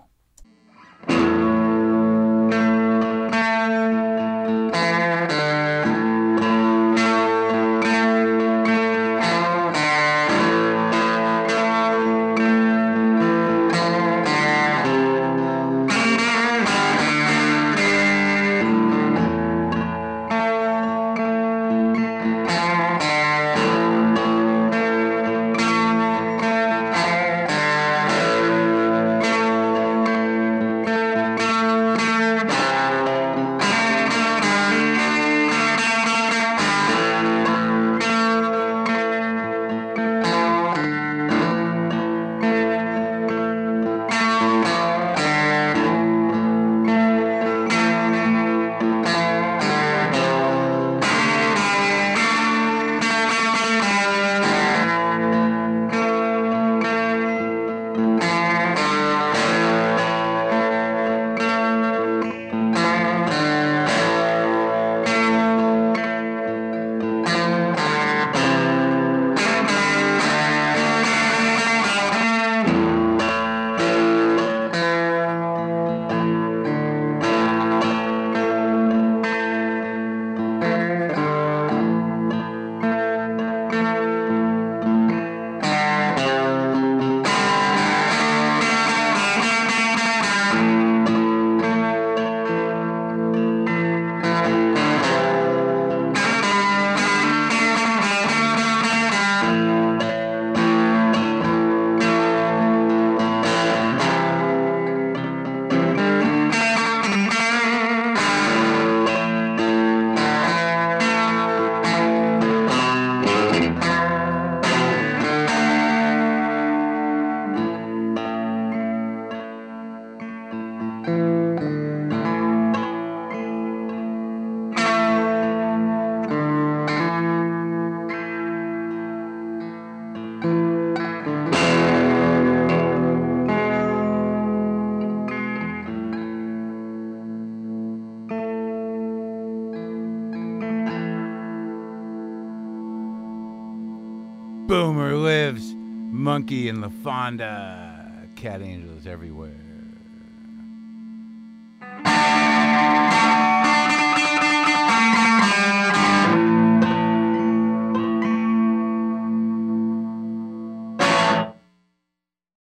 Speaker 1: Boomer lives. Monkey and LaFonda. Cat angels everywhere.